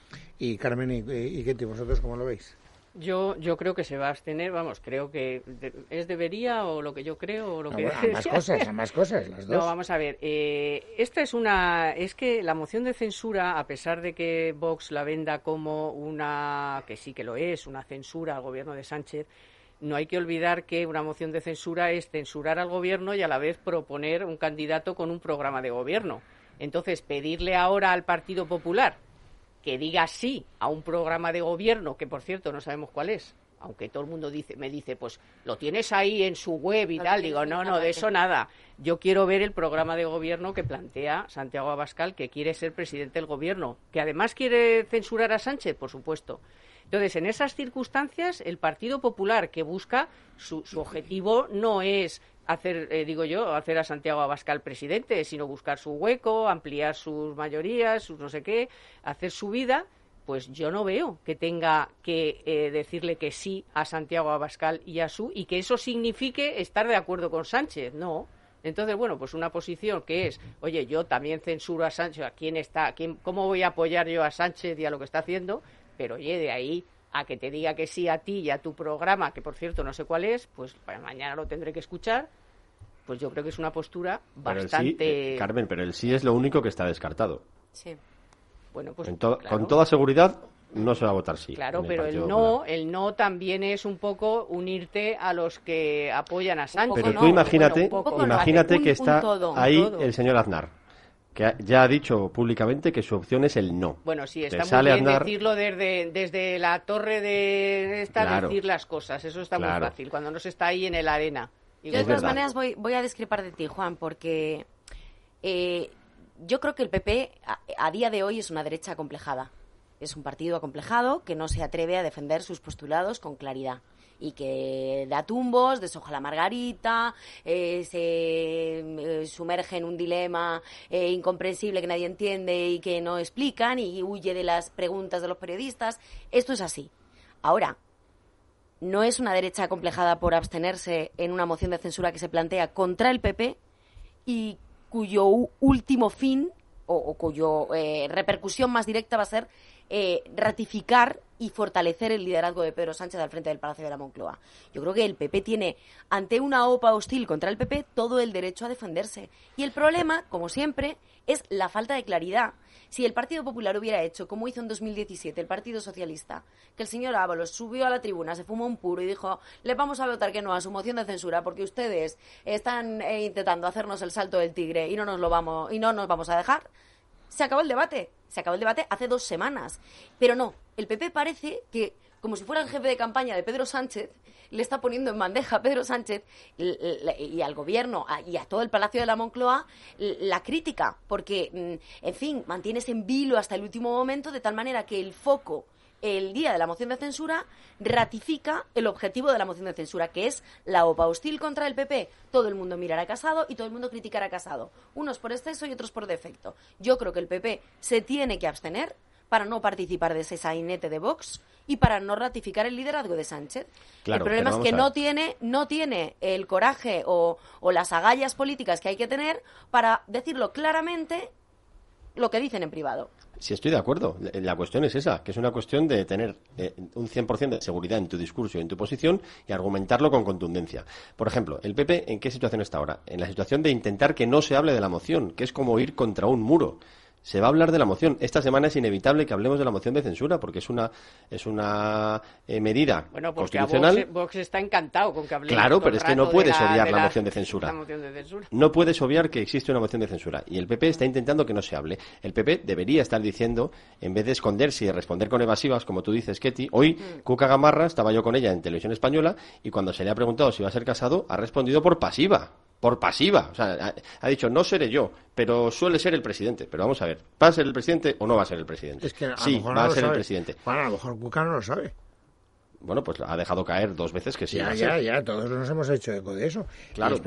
Y Carmen y Ketty, ¿vosotros cómo lo veis? Yo creo que se va a abstener, vamos, creo que es debería o lo que yo creo o lo que... Ambas cosas, las dos. No, vamos a ver, esta es que la moción de censura, a pesar de que Vox la venda como que sí que lo es, una censura al gobierno de Sánchez, no hay que olvidar que una moción de censura es censurar al gobierno y a la vez proponer un candidato con un programa de gobierno. Entonces, pedirle ahora al Partido Popular que diga sí a un programa de gobierno, que por cierto no sabemos cuál es, aunque todo el mundo me dice, pues lo tienes ahí en su web y tal, digo, no, de eso nada. Yo quiero ver el programa de gobierno que plantea Santiago Abascal, que quiere ser presidente del gobierno, que además quiere censurar a Sánchez, por supuesto. Entonces, en esas circunstancias, el Partido Popular, que busca, su objetivo no es hacer a Santiago Abascal presidente, sino buscar su hueco, ampliar sus mayorías, sus no sé qué, hacer su vida, pues yo no veo que tenga que decirle que sí a Santiago Abascal y que eso signifique estar de acuerdo con Sánchez, no. Entonces, bueno, pues una posición que es, oye, yo también censuro a Sánchez, ¿cómo voy a apoyar yo a Sánchez y a lo que está haciendo? Pero oye, de ahí a que te diga que sí a ti y a tu programa, que por cierto no sé cuál es, pues mañana lo tendré que escuchar, pues yo creo que es una postura bastante... Sí, Carmen, pero el sí es lo único que está descartado. Sí. Bueno, pues claro. Con toda seguridad no se va a votar sí. Claro, pero el no también es un poco unirte a los que apoyan a Sánchez. Pero tú imagínate que está ahí el señor Aznar, que ya ha dicho públicamente que su opción es el no. Bueno, sí, está muy bien decirlo desde la torre de decir las cosas. Eso está muy fácil, cuando no se está ahí en el arena. Yo de todas maneras voy a discrepar de ti, Juan, porque yo creo que el PP a día de hoy es una derecha acomplejada. Es un partido acomplejado que no se atreve a defender sus postulados con claridad y que da tumbos, deshoja la margarita, se sumerge en un dilema incomprensible que nadie entiende y que no explican y huye de las preguntas de los periodistas. Esto es así. Ahora, no es una derecha acomplejada por abstenerse en una moción de censura que se plantea contra el PP y cuyo último fin o cuyo repercusión más directa va a ser ratificar y fortalecer el liderazgo de Pedro Sánchez al frente del Palacio de la Moncloa. Yo creo que el PP tiene, ante una OPA hostil contra el PP, todo el derecho a defenderse. Y el problema, como siempre, es la falta de claridad. Si el Partido Popular hubiera hecho, como hizo en 2017 el Partido Socialista, que el señor Ábalos subió a la tribuna, se fumó un puro y dijo, le vamos a votar que no a su moción de censura porque ustedes están intentando hacernos el salto del tigre y no nos vamos a dejar, se acabó el debate. Se acabó el debate hace 2 semanas. Pero no, el PP parece que, como si fuera el jefe de campaña de Pedro Sánchez, le está poniendo en bandeja a Pedro Sánchez y al gobierno y a todo el Palacio de la Moncloa la crítica, porque, en fin, mantienes en vilo hasta el último momento de tal manera que el foco, el día de la moción de censura, ratifica el objetivo de la moción de censura, que es la OPA hostil contra el PP. Todo el mundo mirará a Casado y todo el mundo criticará a Casado. Unos por exceso y otros por defecto. Yo creo que el PP se tiene que abstener para no participar de ese sainete de Vox y para no ratificar el liderazgo de Sánchez. Claro, el problema es que no tiene el coraje o las agallas políticas que hay que tener para decirlo claramente lo que dicen en privado. Sí, estoy de acuerdo. La cuestión es esa, que es una cuestión de tener un 100% de seguridad en tu discurso y en tu posición y argumentarlo con contundencia. Por ejemplo, el PP, ¿en qué situación está ahora? En la situación de intentar que no se hable de la moción, que es como ir contra un muro. Se va a hablar de la moción. Esta semana es inevitable que hablemos de la moción de censura porque es una medida constitucional. Vox está encantado con que hablemos. Claro, pero es que no puedes obviar la moción de censura. No puedes obviar que existe una moción de censura y el PP está intentando que no se hable. El PP debería estar diciendo, en vez de esconderse y responder con evasivas, como tú dices, Ketty, hoy Cuca Gamarra, estaba yo con ella en Televisión Española y cuando se le ha preguntado si iba a ser Casado, ha respondido por pasiva. Por pasiva, o sea, ha dicho no seré yo, pero suele ser el presidente. Pero vamos a ver, ¿va a ser el presidente o no va a ser el presidente? Es que sí, va a ser el presidente. Bueno, a lo mejor Cuca no lo sabe. Bueno, pues ha dejado caer 2 veces que sí. Ya, todos nos hemos hecho eco de eso. Claro,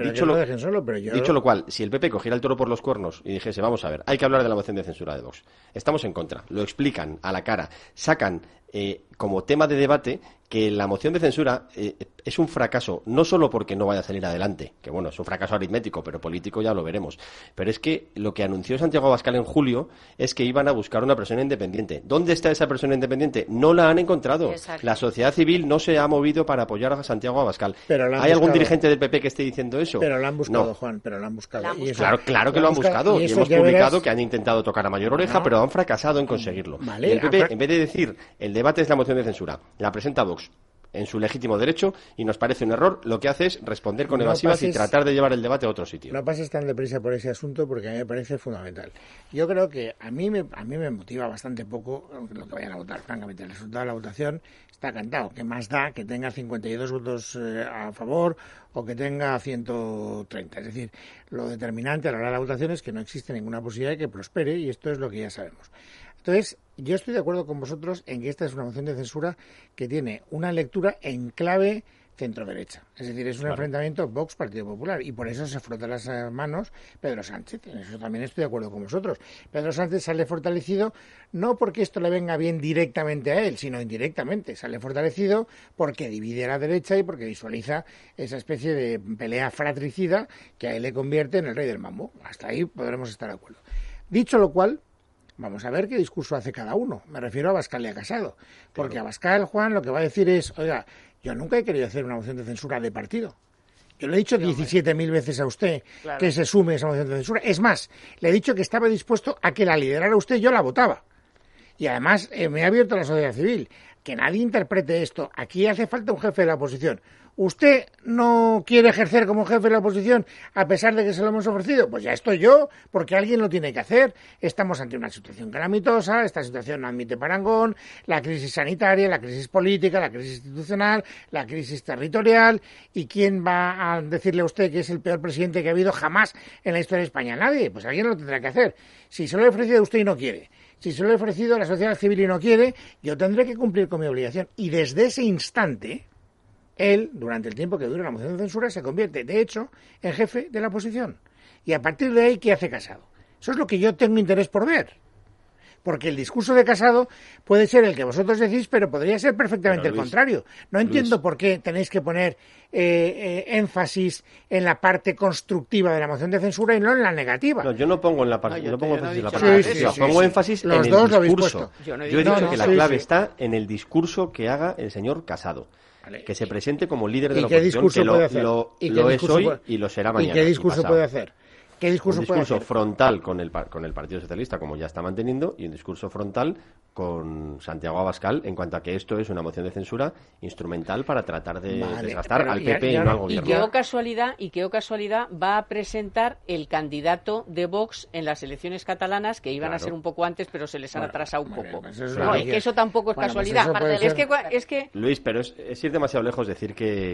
dicho lo cual, si el PP cogiera el toro por los cuernos y dijese, vamos a ver, hay que hablar de la moción de censura de Vox, estamos en contra, lo explican a la cara, sacan como tema de debate que la moción de censura es un fracaso, no solo porque no vaya a salir adelante, que bueno, es un fracaso aritmético, pero político ya lo veremos, pero es que lo que anunció Santiago Abascal en julio es que iban a buscar una persona independiente. ¿Dónde está esa persona independiente? No la han encontrado. Exacto. La sociedad civil no se ha movido para apoyar a Santiago Abascal. ¿Hay algún dirigente del PP que esté diciendo eso? Pero lo han buscado, no. Juan, pero lo han buscado. Claro que lo han buscado y hemos publicado que han intentado tocar a mayor oreja, pero han fracasado en conseguirlo. Vale, y el PP, en vez de decir el debate es la moción de censura, la presenta Vox en su legítimo derecho y nos parece un error, lo que hace es responder con evasivas y tratar de llevar el debate a otro sitio. No pases tan deprisa por ese asunto porque a mí me parece fundamental. Yo creo que a mí me motiva bastante poco lo que vayan a votar, francamente. El resultado de la votación está cantado. ¿Qué más da que tenga 52 votos a favor o que tenga 130? Es decir, lo determinante a la hora de la votación es que no existe ninguna posibilidad de que prospere y esto es lo que ya sabemos. Entonces, yo estoy de acuerdo con vosotros en que esta es una moción de censura que tiene una lectura en clave centro-derecha. Es decir, es un enfrentamiento Vox-Partido Popular y por eso se frota las manos Pedro Sánchez. En eso también estoy de acuerdo con vosotros. Pedro Sánchez sale fortalecido no porque esto le venga bien directamente a él, sino indirectamente. Sale fortalecido porque divide a la derecha y porque visualiza esa especie de pelea fratricida que a él le convierte en el rey del mambo. Hasta ahí podremos estar de acuerdo. Dicho lo cual, vamos a ver qué discurso hace cada uno. Me refiero a Abascal y a Casado. Porque Abascal, Juan, lo que va a decir es, oiga, yo nunca he querido hacer una moción de censura de partido. Yo le he dicho 17.000 veces a usted que se sume a esa moción de censura. Es más, le he dicho que estaba dispuesto a que la liderara usted y yo la votaba. Y además me ha abierto la sociedad civil. que nadie interprete esto. Aquí hace falta un jefe de la oposición. ¿Usted no quiere ejercer como jefe de la oposición a pesar de que se lo hemos ofrecido? Pues ya estoy yo, porque alguien lo tiene que hacer. Estamos ante una situación calamitosa, esta situación no admite parangón, la crisis sanitaria, la crisis política, la crisis institucional, la crisis territorial. ¿Y quién va a decirle a usted que es el peor presidente que ha habido jamás en la historia de España? Nadie. Pues alguien lo tendrá que hacer. Si se lo he ofrecido a usted y no quiere, si se lo he ofrecido a la sociedad civil y no quiere, yo tendré que cumplir con mi obligación. Y desde ese instante, él, durante el tiempo que dura la moción de censura, se convierte, de hecho, en jefe de la oposición. Y a partir de ahí, ¿qué hace Casado? Eso es lo que yo tengo interés por ver. Porque el discurso de Casado puede ser el que vosotros decís, pero podría ser perfectamente el contrario. No entiendo por qué tenéis que poner énfasis en la parte constructiva de la moción de censura y no en la negativa. No, yo no pongo en la parte, yo no pongo énfasis en la parte negativa, pongo énfasis en el discurso. Yo he dicho que la clave está en el discurso que haga el señor Casado. Vale. Que se presente como líder de la oposición, que lo es hoy y lo será mañana. ¿Y qué discurso puede hacer? ¿Qué discurso puede hacer? Un discurso frontal con el Partido Socialista, como ya está manteniendo, y un discurso frontal con Santiago Abascal en cuanto a que esto es una moción de censura instrumental para tratar de desgastar al PP y no al gobierno. Y qué casualidad va a presentar el candidato de Vox en las elecciones catalanas, que iban a ser un poco antes, pero se les han atrasado un poco. Pues que eso tampoco es casualidad. Es que Luis, pero es ir demasiado lejos decir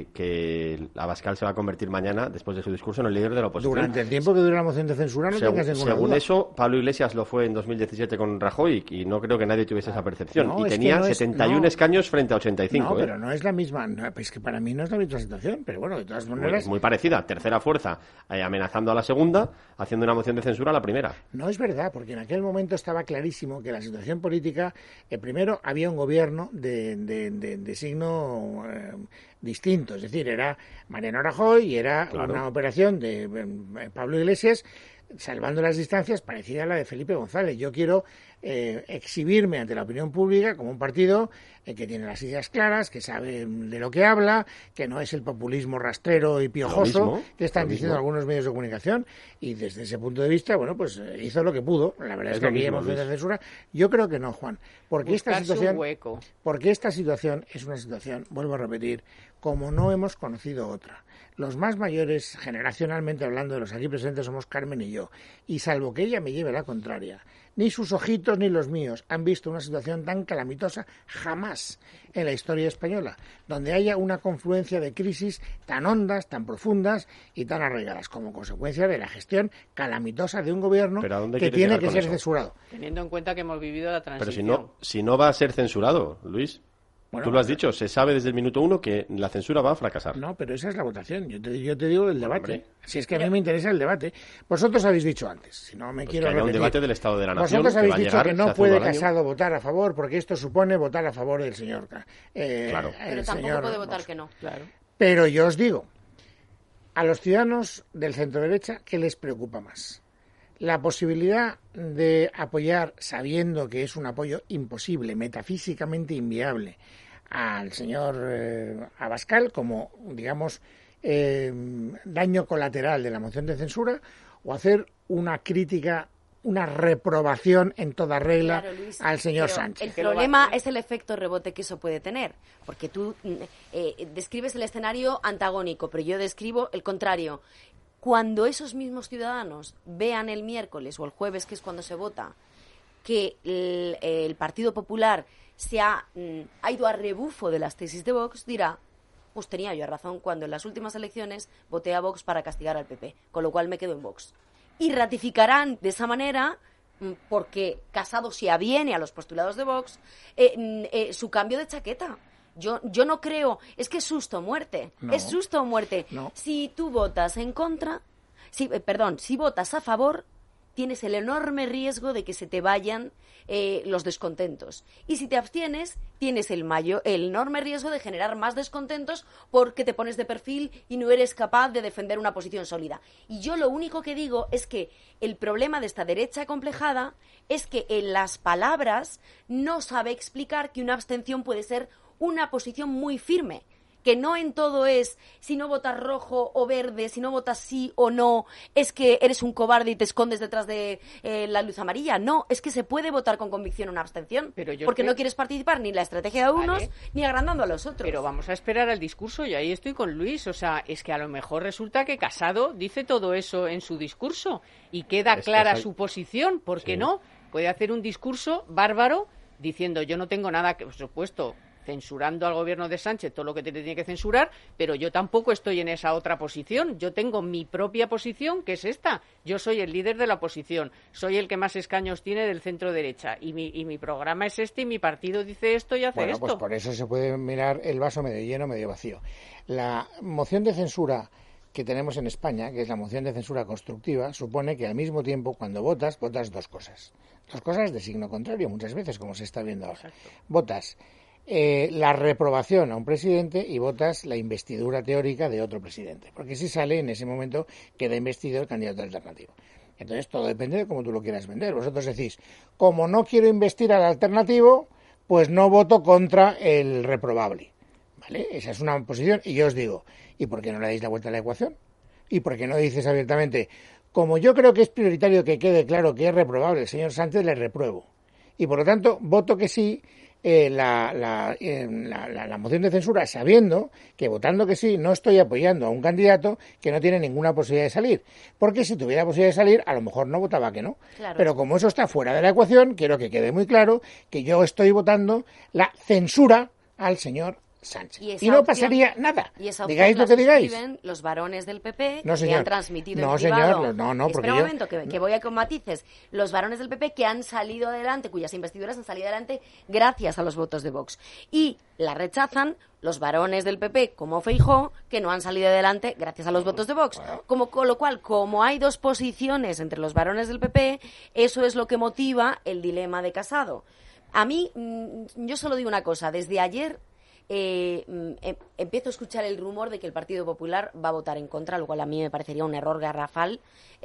que Abascal se va a convertir mañana, después de su discurso, en el líder de la oposición. Durante el tiempo que dura la moción de censura no tengas ninguna duda. Según eso, Pablo Iglesias lo fue en 2017 con Rajoy y no creo que nadie tuviese esa percepción. Y tenía 71 escaños frente a 85. No, pero no es la misma. No, es que para mí no es la misma situación. Pero bueno, de todas maneras. Muy parecida. Tercera fuerza amenazando a la segunda, haciendo una moción de censura a la primera. No es verdad, porque en aquel momento estaba clarísimo que la situación política. Primero, había un gobierno de signo distinto. Es decir, era Mariano Rajoy y era una operación de Pablo Iglesias, salvando las distancias, parecida a la de Felipe González. Yo quiero exhibirme ante la opinión pública como un partido que tiene las ideas claras, que sabe de lo que habla, que no es el populismo rastrero y piojoso que están diciendo algunos medios de comunicación, y desde ese punto de vista, bueno, pues hizo lo que pudo. La verdad es que aquí hemos de censura. Yo creo que no, Juan, porque esta situación es una situación, vuelvo a repetir, como no hemos conocido otra. Los más mayores, generacionalmente hablando, de los aquí presentes somos Carmen y yo, y salvo que ella me lleve la contraria, ni sus ojitos ni los míos han visto una situación tan calamitosa jamás en la historia española, donde haya una confluencia de crisis tan hondas, tan profundas y tan arraigadas como consecuencia de la gestión calamitosa de un gobierno que tiene que ser censurado. Teniendo en cuenta que hemos vivido la transición. Pero si no va a ser censurado, Luis. Bueno, tú lo has dicho, se sabe desde el minuto 1 que la censura va a fracasar. No, pero esa es la votación. Yo te digo el debate. Hombre. Si es que a mí me interesa el debate. Vosotros habéis dicho antes, si no me quiero repetir. Un debate del Estado de la Nación. Vosotros habéis dicho que no puede Casado votar a favor porque esto supone votar a favor del señor. Claro. Pero tampoco puede votar que no. Claro. Pero yo os digo, a los ciudadanos del centro derecha, ¿qué les preocupa más? La posibilidad de apoyar, sabiendo que es un apoyo imposible, metafísicamente inviable, al señor Abascal como, digamos, daño colateral de la moción de censura, o hacer una crítica, una reprobación en toda regla, claro, Luis, al señor Sánchez. El problema es el efecto rebote que eso puede tener, porque tú describes el escenario antagónico, pero yo describo el contrario. Cuando esos mismos ciudadanos vean el miércoles o el jueves, que es cuando se vota, que el Partido Popular ha ido a rebufo de las tesis de Vox, dirá, pues tenía yo razón cuando en las últimas elecciones voté a Vox para castigar al PP, con lo cual me quedo en Vox. Y ratificarán de esa manera, porque Casado se aviene a los postulados de Vox, su cambio de chaqueta. Yo no creo, es que es susto o muerte, es susto o muerte. No. Si tú votas en contra, si votas a favor, tienes el enorme riesgo de que se te vayan los descontentos. Y si te abstienes, tienes el enorme riesgo de generar más descontentos porque te pones de perfil y no eres capaz de defender una posición sólida. Y yo lo único que digo es que el problema de esta derecha acomplejada es que en las palabras no sabe explicar que una abstención puede ser una posición muy firme, que no en todo es si no votas rojo o verde, si no votas sí o no, es que eres un cobarde y te escondes detrás de la luz amarilla. No, es que se puede votar con convicción una abstención, porque no quieres participar ni en la estrategia de unos ni agrandando a los otros. Pero vamos a esperar al discurso, y ahí estoy con Luis. O sea, es que a lo mejor resulta que Casado dice todo eso en su discurso y queda clara su posición. ¿Por qué no? Puede hacer un discurso bárbaro diciendo yo no tengo nada que, por supuesto, censurando al gobierno de Sánchez todo lo que tiene que censurar, pero yo tampoco estoy en esa otra posición. Yo tengo mi propia posición, que es esta. Yo soy el líder de la oposición, soy el que más escaños tiene del centro derecha, y mi programa es este, y mi partido dice esto y hace esto. Pues por eso se puede mirar el vaso medio lleno, medio vacío. La moción de censura que tenemos en España, que es la moción de censura constructiva, supone que al mismo tiempo, cuando votas dos cosas. Dos cosas de signo contrario, muchas veces, como se está viendo ahora. Exacto. Votas la reprobación a un presidente y votas la investidura teórica de otro presidente. Porque si sale, en ese momento queda investido el candidato alternativo. Entonces, todo depende de cómo tú lo quieras vender. Vosotros decís, como no quiero investir al alternativo, pues no voto contra el reprobable. ¿Vale? Esa es una posición. Y yo os digo, ¿y por qué no le dais la vuelta a la ecuación? ¿Y por qué no dices abiertamente, como yo creo que es prioritario que quede claro que es reprobable el señor Sánchez, le repruebo? Y por lo tanto, voto que sí la moción de censura, sabiendo que votando que sí no estoy apoyando a un candidato que no tiene ninguna posibilidad de salir. Porque si tuviera posibilidad de salir, a lo mejor no votaba que no. Claro. Pero como eso está fuera de la ecuación, quiero que quede muy claro que yo estoy votando la censura al señor Sánchez. Y no pasaría nada. Y esa digáis lo que digáis. Los varones del PP no, que han transmitido en privado. No, espera un momento, que voy a con matices. Los varones del PP que han salido adelante, cuyas investiduras han salido adelante gracias a los votos de Vox. Y la rechazan los varones del PP, como Feijóo, que no han salido adelante gracias a los votos de Vox. Con lo cual, como hay dos posiciones entre los varones del PP, eso es lo que motiva el dilema de Casado. A mí, yo solo digo una cosa. Desde ayer empiezo a escuchar el rumor de que el Partido Popular va a votar en contra, lo cual a mí me parecería un error garrafal,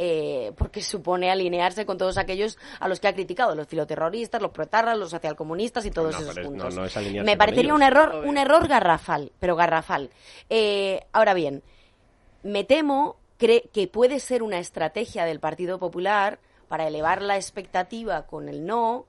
porque supone alinearse con todos aquellos a los que ha criticado, los filoterroristas, los proetarras, los socialcomunistas y todos esos puntos. Me parecería un error garrafal, pero garrafal. Ahora bien, me temo que puede ser una estrategia del Partido Popular para elevar la expectativa con el no,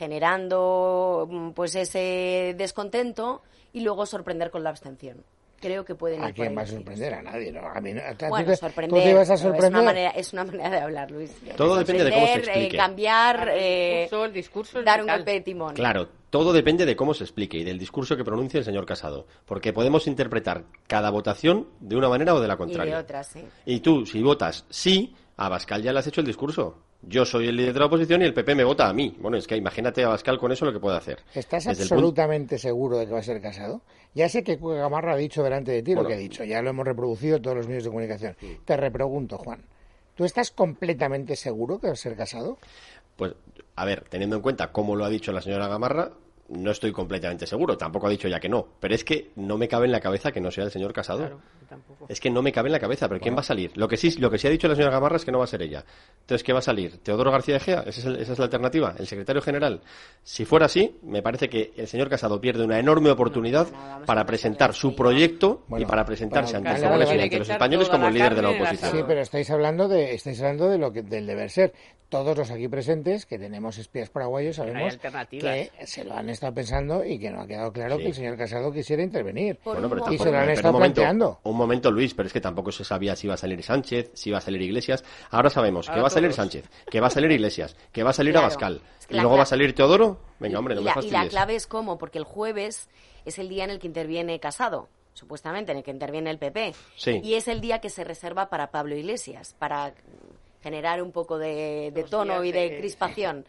generando pues ese descontento, y luego sorprender con la abstención. Creo que pueden ir. ¿A quién va a sorprender? A nadie, ¿no? A mí, bueno, sorprender. ¿Tú te vas a sorprender? Es una manera de hablar, Luis. Todo depende de cómo se explique. Cambiar, el discurso dar un golpe de timón. Claro, todo depende de cómo se explique y del discurso que pronuncie el señor Casado. Porque podemos interpretar cada votación de una manera o de la contraria. Y de otra, sí. Y tú, si votas sí, a Abascal ya le has hecho el discurso. Yo soy el líder de la oposición y el PP me vota a mí. Bueno, es que imagínate a Abascal con eso lo que puede hacer. ¿Estás absolutamente seguro de que va a ser Casado? Ya sé que Gamarra ha dicho delante de ti lo que ha dicho. Ya lo hemos reproducido en todos los medios de comunicación. Te repregunto, Juan. ¿Tú estás completamente seguro que va a ser Casado? Pues, a ver, teniendo en cuenta cómo lo ha dicho la señora Gamarra, no estoy completamente seguro. Tampoco ha dicho ya que no. Pero es que no me cabe en la cabeza que no sea el señor Casado. Claro, tampoco. Es que no me cabe en la cabeza. ¿Pero quién va a salir? Lo que sí ha dicho la señora Gamarra es que no va a ser ella. Entonces, ¿qué va a salir? ¿Teodoro García Egea? ¿Esa es la alternativa? ¿El secretario general? Si fuera así, me parece que el señor Casado pierde una enorme oportunidad para presentar su proyecto y para presentarse ante el Congreso y ante los españoles como el líder de la oposición. Sí, pero estáis hablando de lo que del deber ser. Todos los aquí presentes que tenemos espías paraguayos sabemos que se lo han estado pensando y que no ha quedado claro que el señor Casado quisiera intervenir. Bueno, pero y se lo han estado planteando. Un momento, Luis, pero es que tampoco se sabía si iba a salir Sánchez, si iba a salir Iglesias. Ahora sabemos que va a salir Sánchez, que va a salir Iglesias, que va a salir Abascal. Y luego va a salir Teodoro. Venga, hombre, no me fastidies. Y la clave es cómo, porque el jueves es el día en el que interviene Casado, supuestamente, en el que interviene el PP. Sí. Y es el día que se reserva para Pablo Iglesias, para generar un poco de tono y de crispación.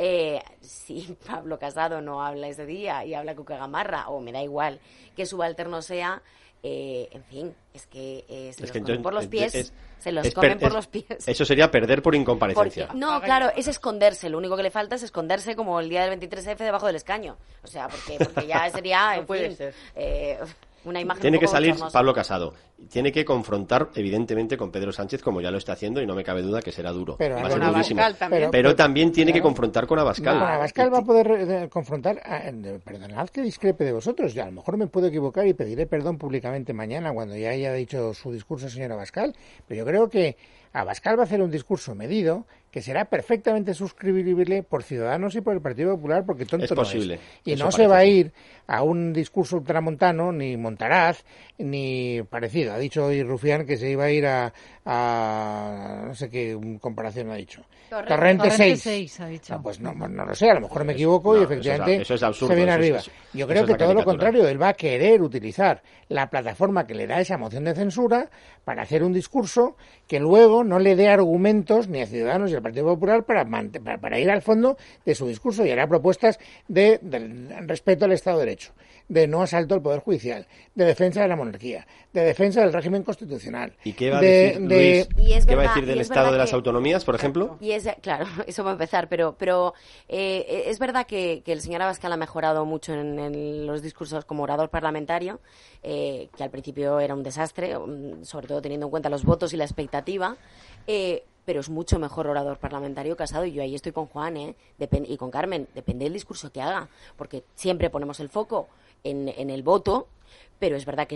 Si Pablo Casado no habla ese día y habla Cuca Gamarra, o me da igual que subalterno sea, en fin, es que se los comen por los pies. Se los comen por los pies. Eso sería perder por incomparecencia. No, claro, es esconderse. Lo único que le falta es esconderse como el día del 23F debajo del escaño. O sea, porque ya sería, en fin, Una imagen tiene que salir bochornosa. Pablo Casado. Tiene que confrontar, evidentemente, con Pedro Sánchez, como ya lo está haciendo, y no me cabe duda que será duro. Pero va a ser durísimo. También. Pero también tiene que confrontar con Abascal. Con Abascal va a poder confrontar. Perdonad que discrepe de vosotros. Yo a lo mejor me puedo equivocar y pediré perdón públicamente mañana cuando ya haya dicho su discurso el señor Abascal. Pero yo creo que Abascal va a hacer un discurso medido que será perfectamente suscribible por Ciudadanos y por el Partido Popular, porque tonto es no posible. es. Y Eso no se va a parece. ir a un discurso ultramontano, ni montaraz, ni parecido. Ha dicho hoy Rufián que se iba a ir a no sé qué comparación ha dicho. Torrente 6 ha dicho. pues no lo sé, a lo mejor me equivoco y efectivamente eso es absurdo, se viene eso es- arriba. eso- Yo eso creo es que la todo lo caricatura. contrario, él va a querer utilizar la plataforma que le da esa moción de censura para hacer un discurso que luego no le dé argumentos ni a Ciudadanos ni al Partido Popular para ir al fondo de su discurso, y hará propuestas de respeto al Estado de Derecho, de no asalto al Poder Judicial, de defensa de la monarquía, de defensa del régimen constitucional. ¿Y qué va a decir, Luis? Y es ¿Qué va a verdad- decir del y es Estado verdad de las que- autonomías, por ejemplo? Y es, claro, eso va a empezar, pero es verdad que el señor Abascal ha mejorado mucho en los discursos como orador parlamentario, que al principio era un desastre, sobre todo teniendo en cuenta los votos y la expectativa, pero es mucho mejor orador parlamentario Casado, y yo ahí estoy con Juan y con Carmen, depende del discurso que haga, porque siempre ponemos el foco en el voto, pero es verdad que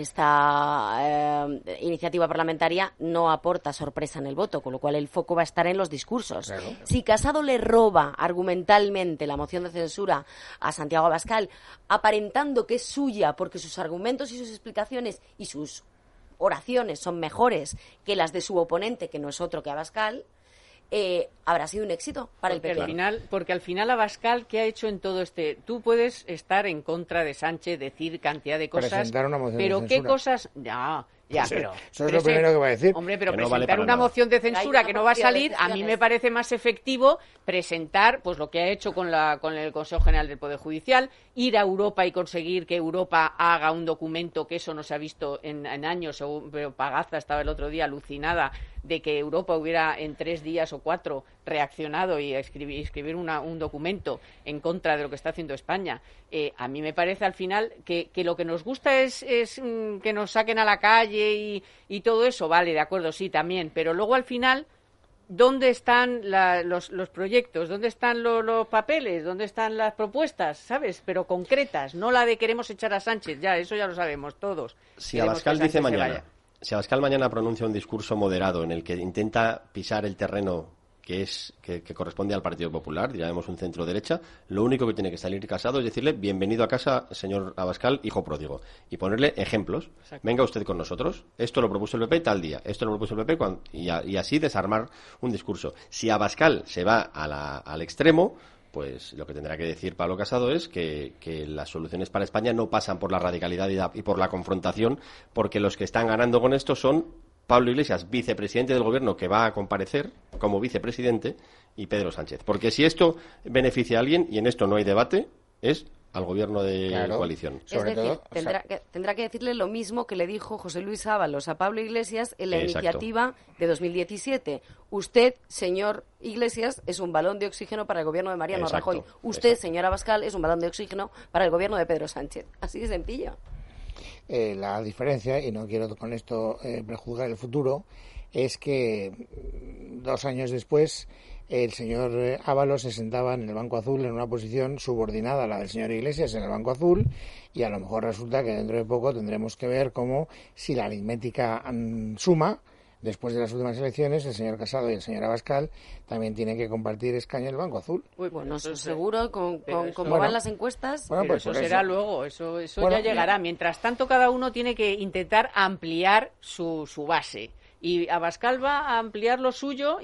esta iniciativa parlamentaria no aporta sorpresa en el voto, con lo cual el foco va a estar en los discursos. Claro. Si Casado le roba argumentalmente la moción de censura a Santiago Abascal, aparentando que es suya porque sus argumentos y sus explicaciones y sus oraciones son mejores que las de su oponente, que no es otro que Abascal, habrá sido un éxito para el PP. Porque al final Abascal, ¿qué ha hecho en todo este? Tú puedes estar en contra de Sánchez, decir cantidad de cosas, Presentar una moción de pero ¿qué censura. cosas? Ya, Sí, pero... eso es lo primero que va a decir. Hombre, pero Que no presentar vale para una nada. moción de censura Hay que una no va a cantidad de salir, a mí me excepciones. parece más efectivo presentar pues lo que ha hecho con el Consejo General del Poder Judicial, ir a Europa y conseguir que Europa haga un documento, que eso no se ha visto en años, pero Pagaza estaba el otro día alucinada de que Europa hubiera en 3 días o 4 reaccionado y escribir un documento en contra de lo que está haciendo España. A mí me parece al final que lo que nos gusta es que nos saquen a la calle y todo eso, vale, de acuerdo, sí, también, pero luego al final, ¿dónde están los proyectos? ¿Dónde están los papeles? ¿Dónde están las propuestas? ¿Sabes? Pero concretas, no la de queremos echar a Sánchez, eso ya lo sabemos todos. Si Queremos Abascal que dice Sánchez se mañana, vaya. si Abascal mañana pronuncia un discurso moderado en el que intenta pisar el terreno que corresponde al Partido Popular, digamos un centro derecha, lo único que tiene que salir Casado es decirle bienvenido a casa, señor Abascal, hijo pródigo, y ponerle ejemplos. Exacto. Venga usted con nosotros, esto lo propuso el PP tal día, esto lo propuso el PP y así desarmar un discurso. Si Abascal se va al extremo, pues lo que tendrá que decir Pablo Casado es que las soluciones para España no pasan por la radicalidad y por la confrontación, porque los que están ganando con esto son Pablo Iglesias, vicepresidente del Gobierno, que va a comparecer como vicepresidente, y Pedro Sánchez. Porque si esto beneficia a alguien, y en esto no hay debate, es al Gobierno de coalición. Es decir, tendrá que decirle lo mismo que le dijo José Luis Ábalos a Pablo Iglesias en la Exacto. iniciativa de 2017. Usted, señor Iglesias, es un balón de oxígeno para el gobierno de Mariano Exacto, Rajoy. Usted, señor Abascal, es un balón de oxígeno para el gobierno de Pedro Sánchez. Así de sencillo. La diferencia, y no quiero con esto prejuzgar el futuro, es que 2 años después el señor Ábalos se sentaba en el Banco Azul en una posición subordinada a la del señor Iglesias en el Banco Azul, y a lo mejor resulta que dentro de poco tendremos que ver cómo, si la aritmética suma, después de las últimas elecciones, el señor Casado y el señor Abascal también tienen que compartir escaño en el Banco Azul. Uy, pues no estoy seguro, con cómo bueno, van las encuestas. bueno, Pero pues eso por será eso. luego, eso Bueno, ya llegará. Mientras tanto, cada uno tiene que intentar ampliar su base. Y Abascal va a ampliar lo suyo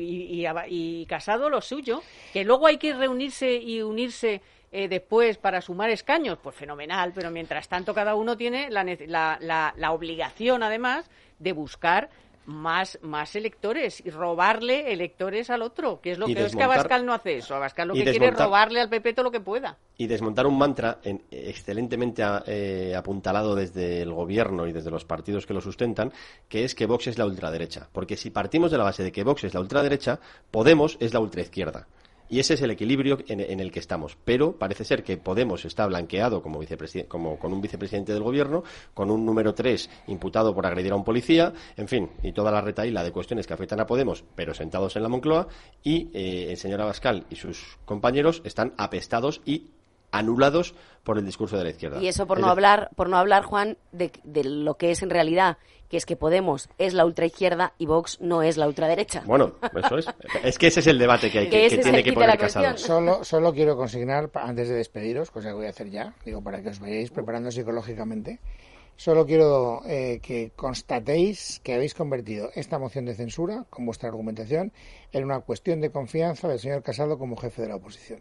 y Casado lo suyo. Que luego hay que reunirse y unirse después para sumar escaños, pues fenomenal. Pero mientras tanto, cada uno tiene la obligación, además, de buscar más electores y robarle electores al otro, que es lo Y que es que desmontar- Abascal no hace eso. Abascal lo y que quiere es desmontar- robarle al PP todo lo que pueda. Y desmontar un mantra excelentemente apuntalado desde el Gobierno y desde los partidos que lo sustentan, que es que Vox es la ultraderecha. Porque si partimos de la base de que Vox es la ultraderecha, Podemos es la ultraizquierda. Y ese es el equilibrio en el que estamos. Pero parece ser que Podemos está blanqueado como con un vicepresidente del gobierno, con un número 3 imputado por agredir a un policía, en fin, y toda la retahíla de cuestiones que afectan a Podemos, pero sentados en la Moncloa, y el señor Abascal y sus compañeros están apestados y anulados por el discurso de la izquierda. Y eso por no hablar, Juan, de lo que es en realidad, que es que Podemos es la ultraizquierda y Vox no es la ultraderecha. Bueno, eso es. Es que ese es el debate que tiene que poner Casado. Solo quiero consignar, antes de despediros, cosa que voy a hacer ya, digo, para que os vayáis preparando psicológicamente, solo quiero que constatéis que habéis convertido esta moción de censura, con vuestra argumentación, en una cuestión de confianza del señor Casado como jefe de la oposición.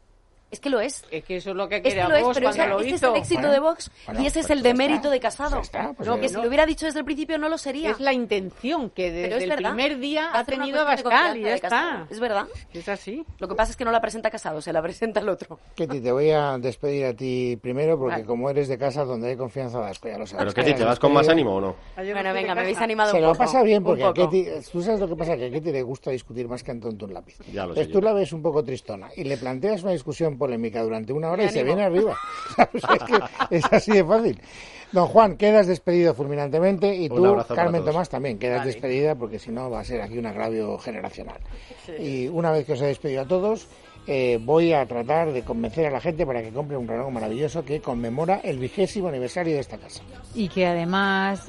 Es que lo es. Es que eso es lo que quería Vox cuando lo hizo. Ese es el éxito de Vox y ese es el demérito de Casado. No, que si lo hubiera dicho desde el principio no lo sería. Es la intención que desde el primer día ha tenido Abascal y ya está. Es verdad. Es así. Lo que pasa es que no la presenta Casado, se la presenta el otro. Ketty, te voy a despedir a ti primero porque como eres de casa donde hay confianza das, pues ya lo sabes. Pero Ketty, ¿te vas con más ánimo o no? Bueno, venga, me habéis animado un poco. Se lo pasa bien porque a Ketty, tú sabes lo que pasa, que a Ketty le gusta discutir más que a Antonio un lápiz. Ya lo sé. Entonces tú la ves un poco tristona y le planteas una discusión polémica durante una hora y se viene arriba. Es que es así de fácil. Don Juan, quedas despedido fulminantemente y tú, Carmen Tomás, también quedas despedida porque si no va a ser aquí un agravio generacional. Sí. Y una vez que os he despedido a todos, voy a tratar de convencer a la gente para que compre un reloj maravilloso que conmemora el 20º aniversario de esta casa. Y que además,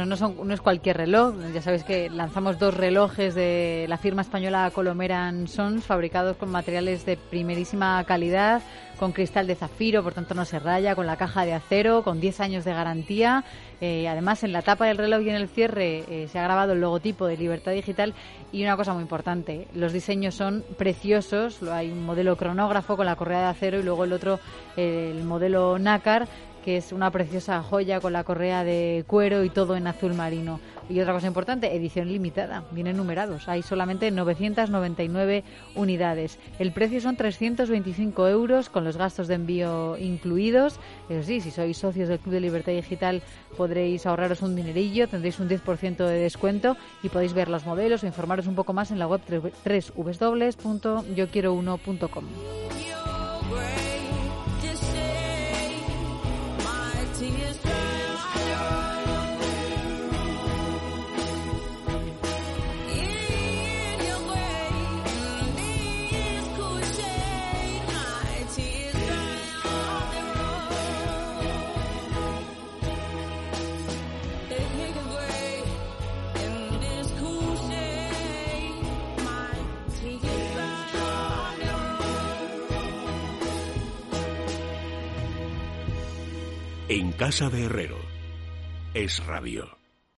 no es cualquier reloj. Ya sabéis que lanzamos 2 relojes de la firma española Colomer & Sons, fabricados con materiales de primerísima calidad, con cristal de zafiro, por tanto no se raya, con la caja de acero, con 10 años de garantía. Además, en la tapa del reloj y en el cierre se ha grabado el logotipo de Libertad Digital. Y una cosa muy importante, los diseños son preciosos. Hay un modelo cronógrafo con la correa de acero y luego el otro, el modelo nácar, que es una preciosa joya con la correa de cuero y todo en azul marino. Y otra cosa importante, edición limitada, vienen numerados, hay solamente 999 unidades. El precio son 325 euros con los gastos de envío incluidos. Eso sí, si sois socios del Club de Libertad Digital podréis ahorraros un dinerillo, tendréis un 10% de descuento y podéis ver los modelos o informaros un poco más en la web www.yoquierouno.com. En casa de Herrero, Es Radio.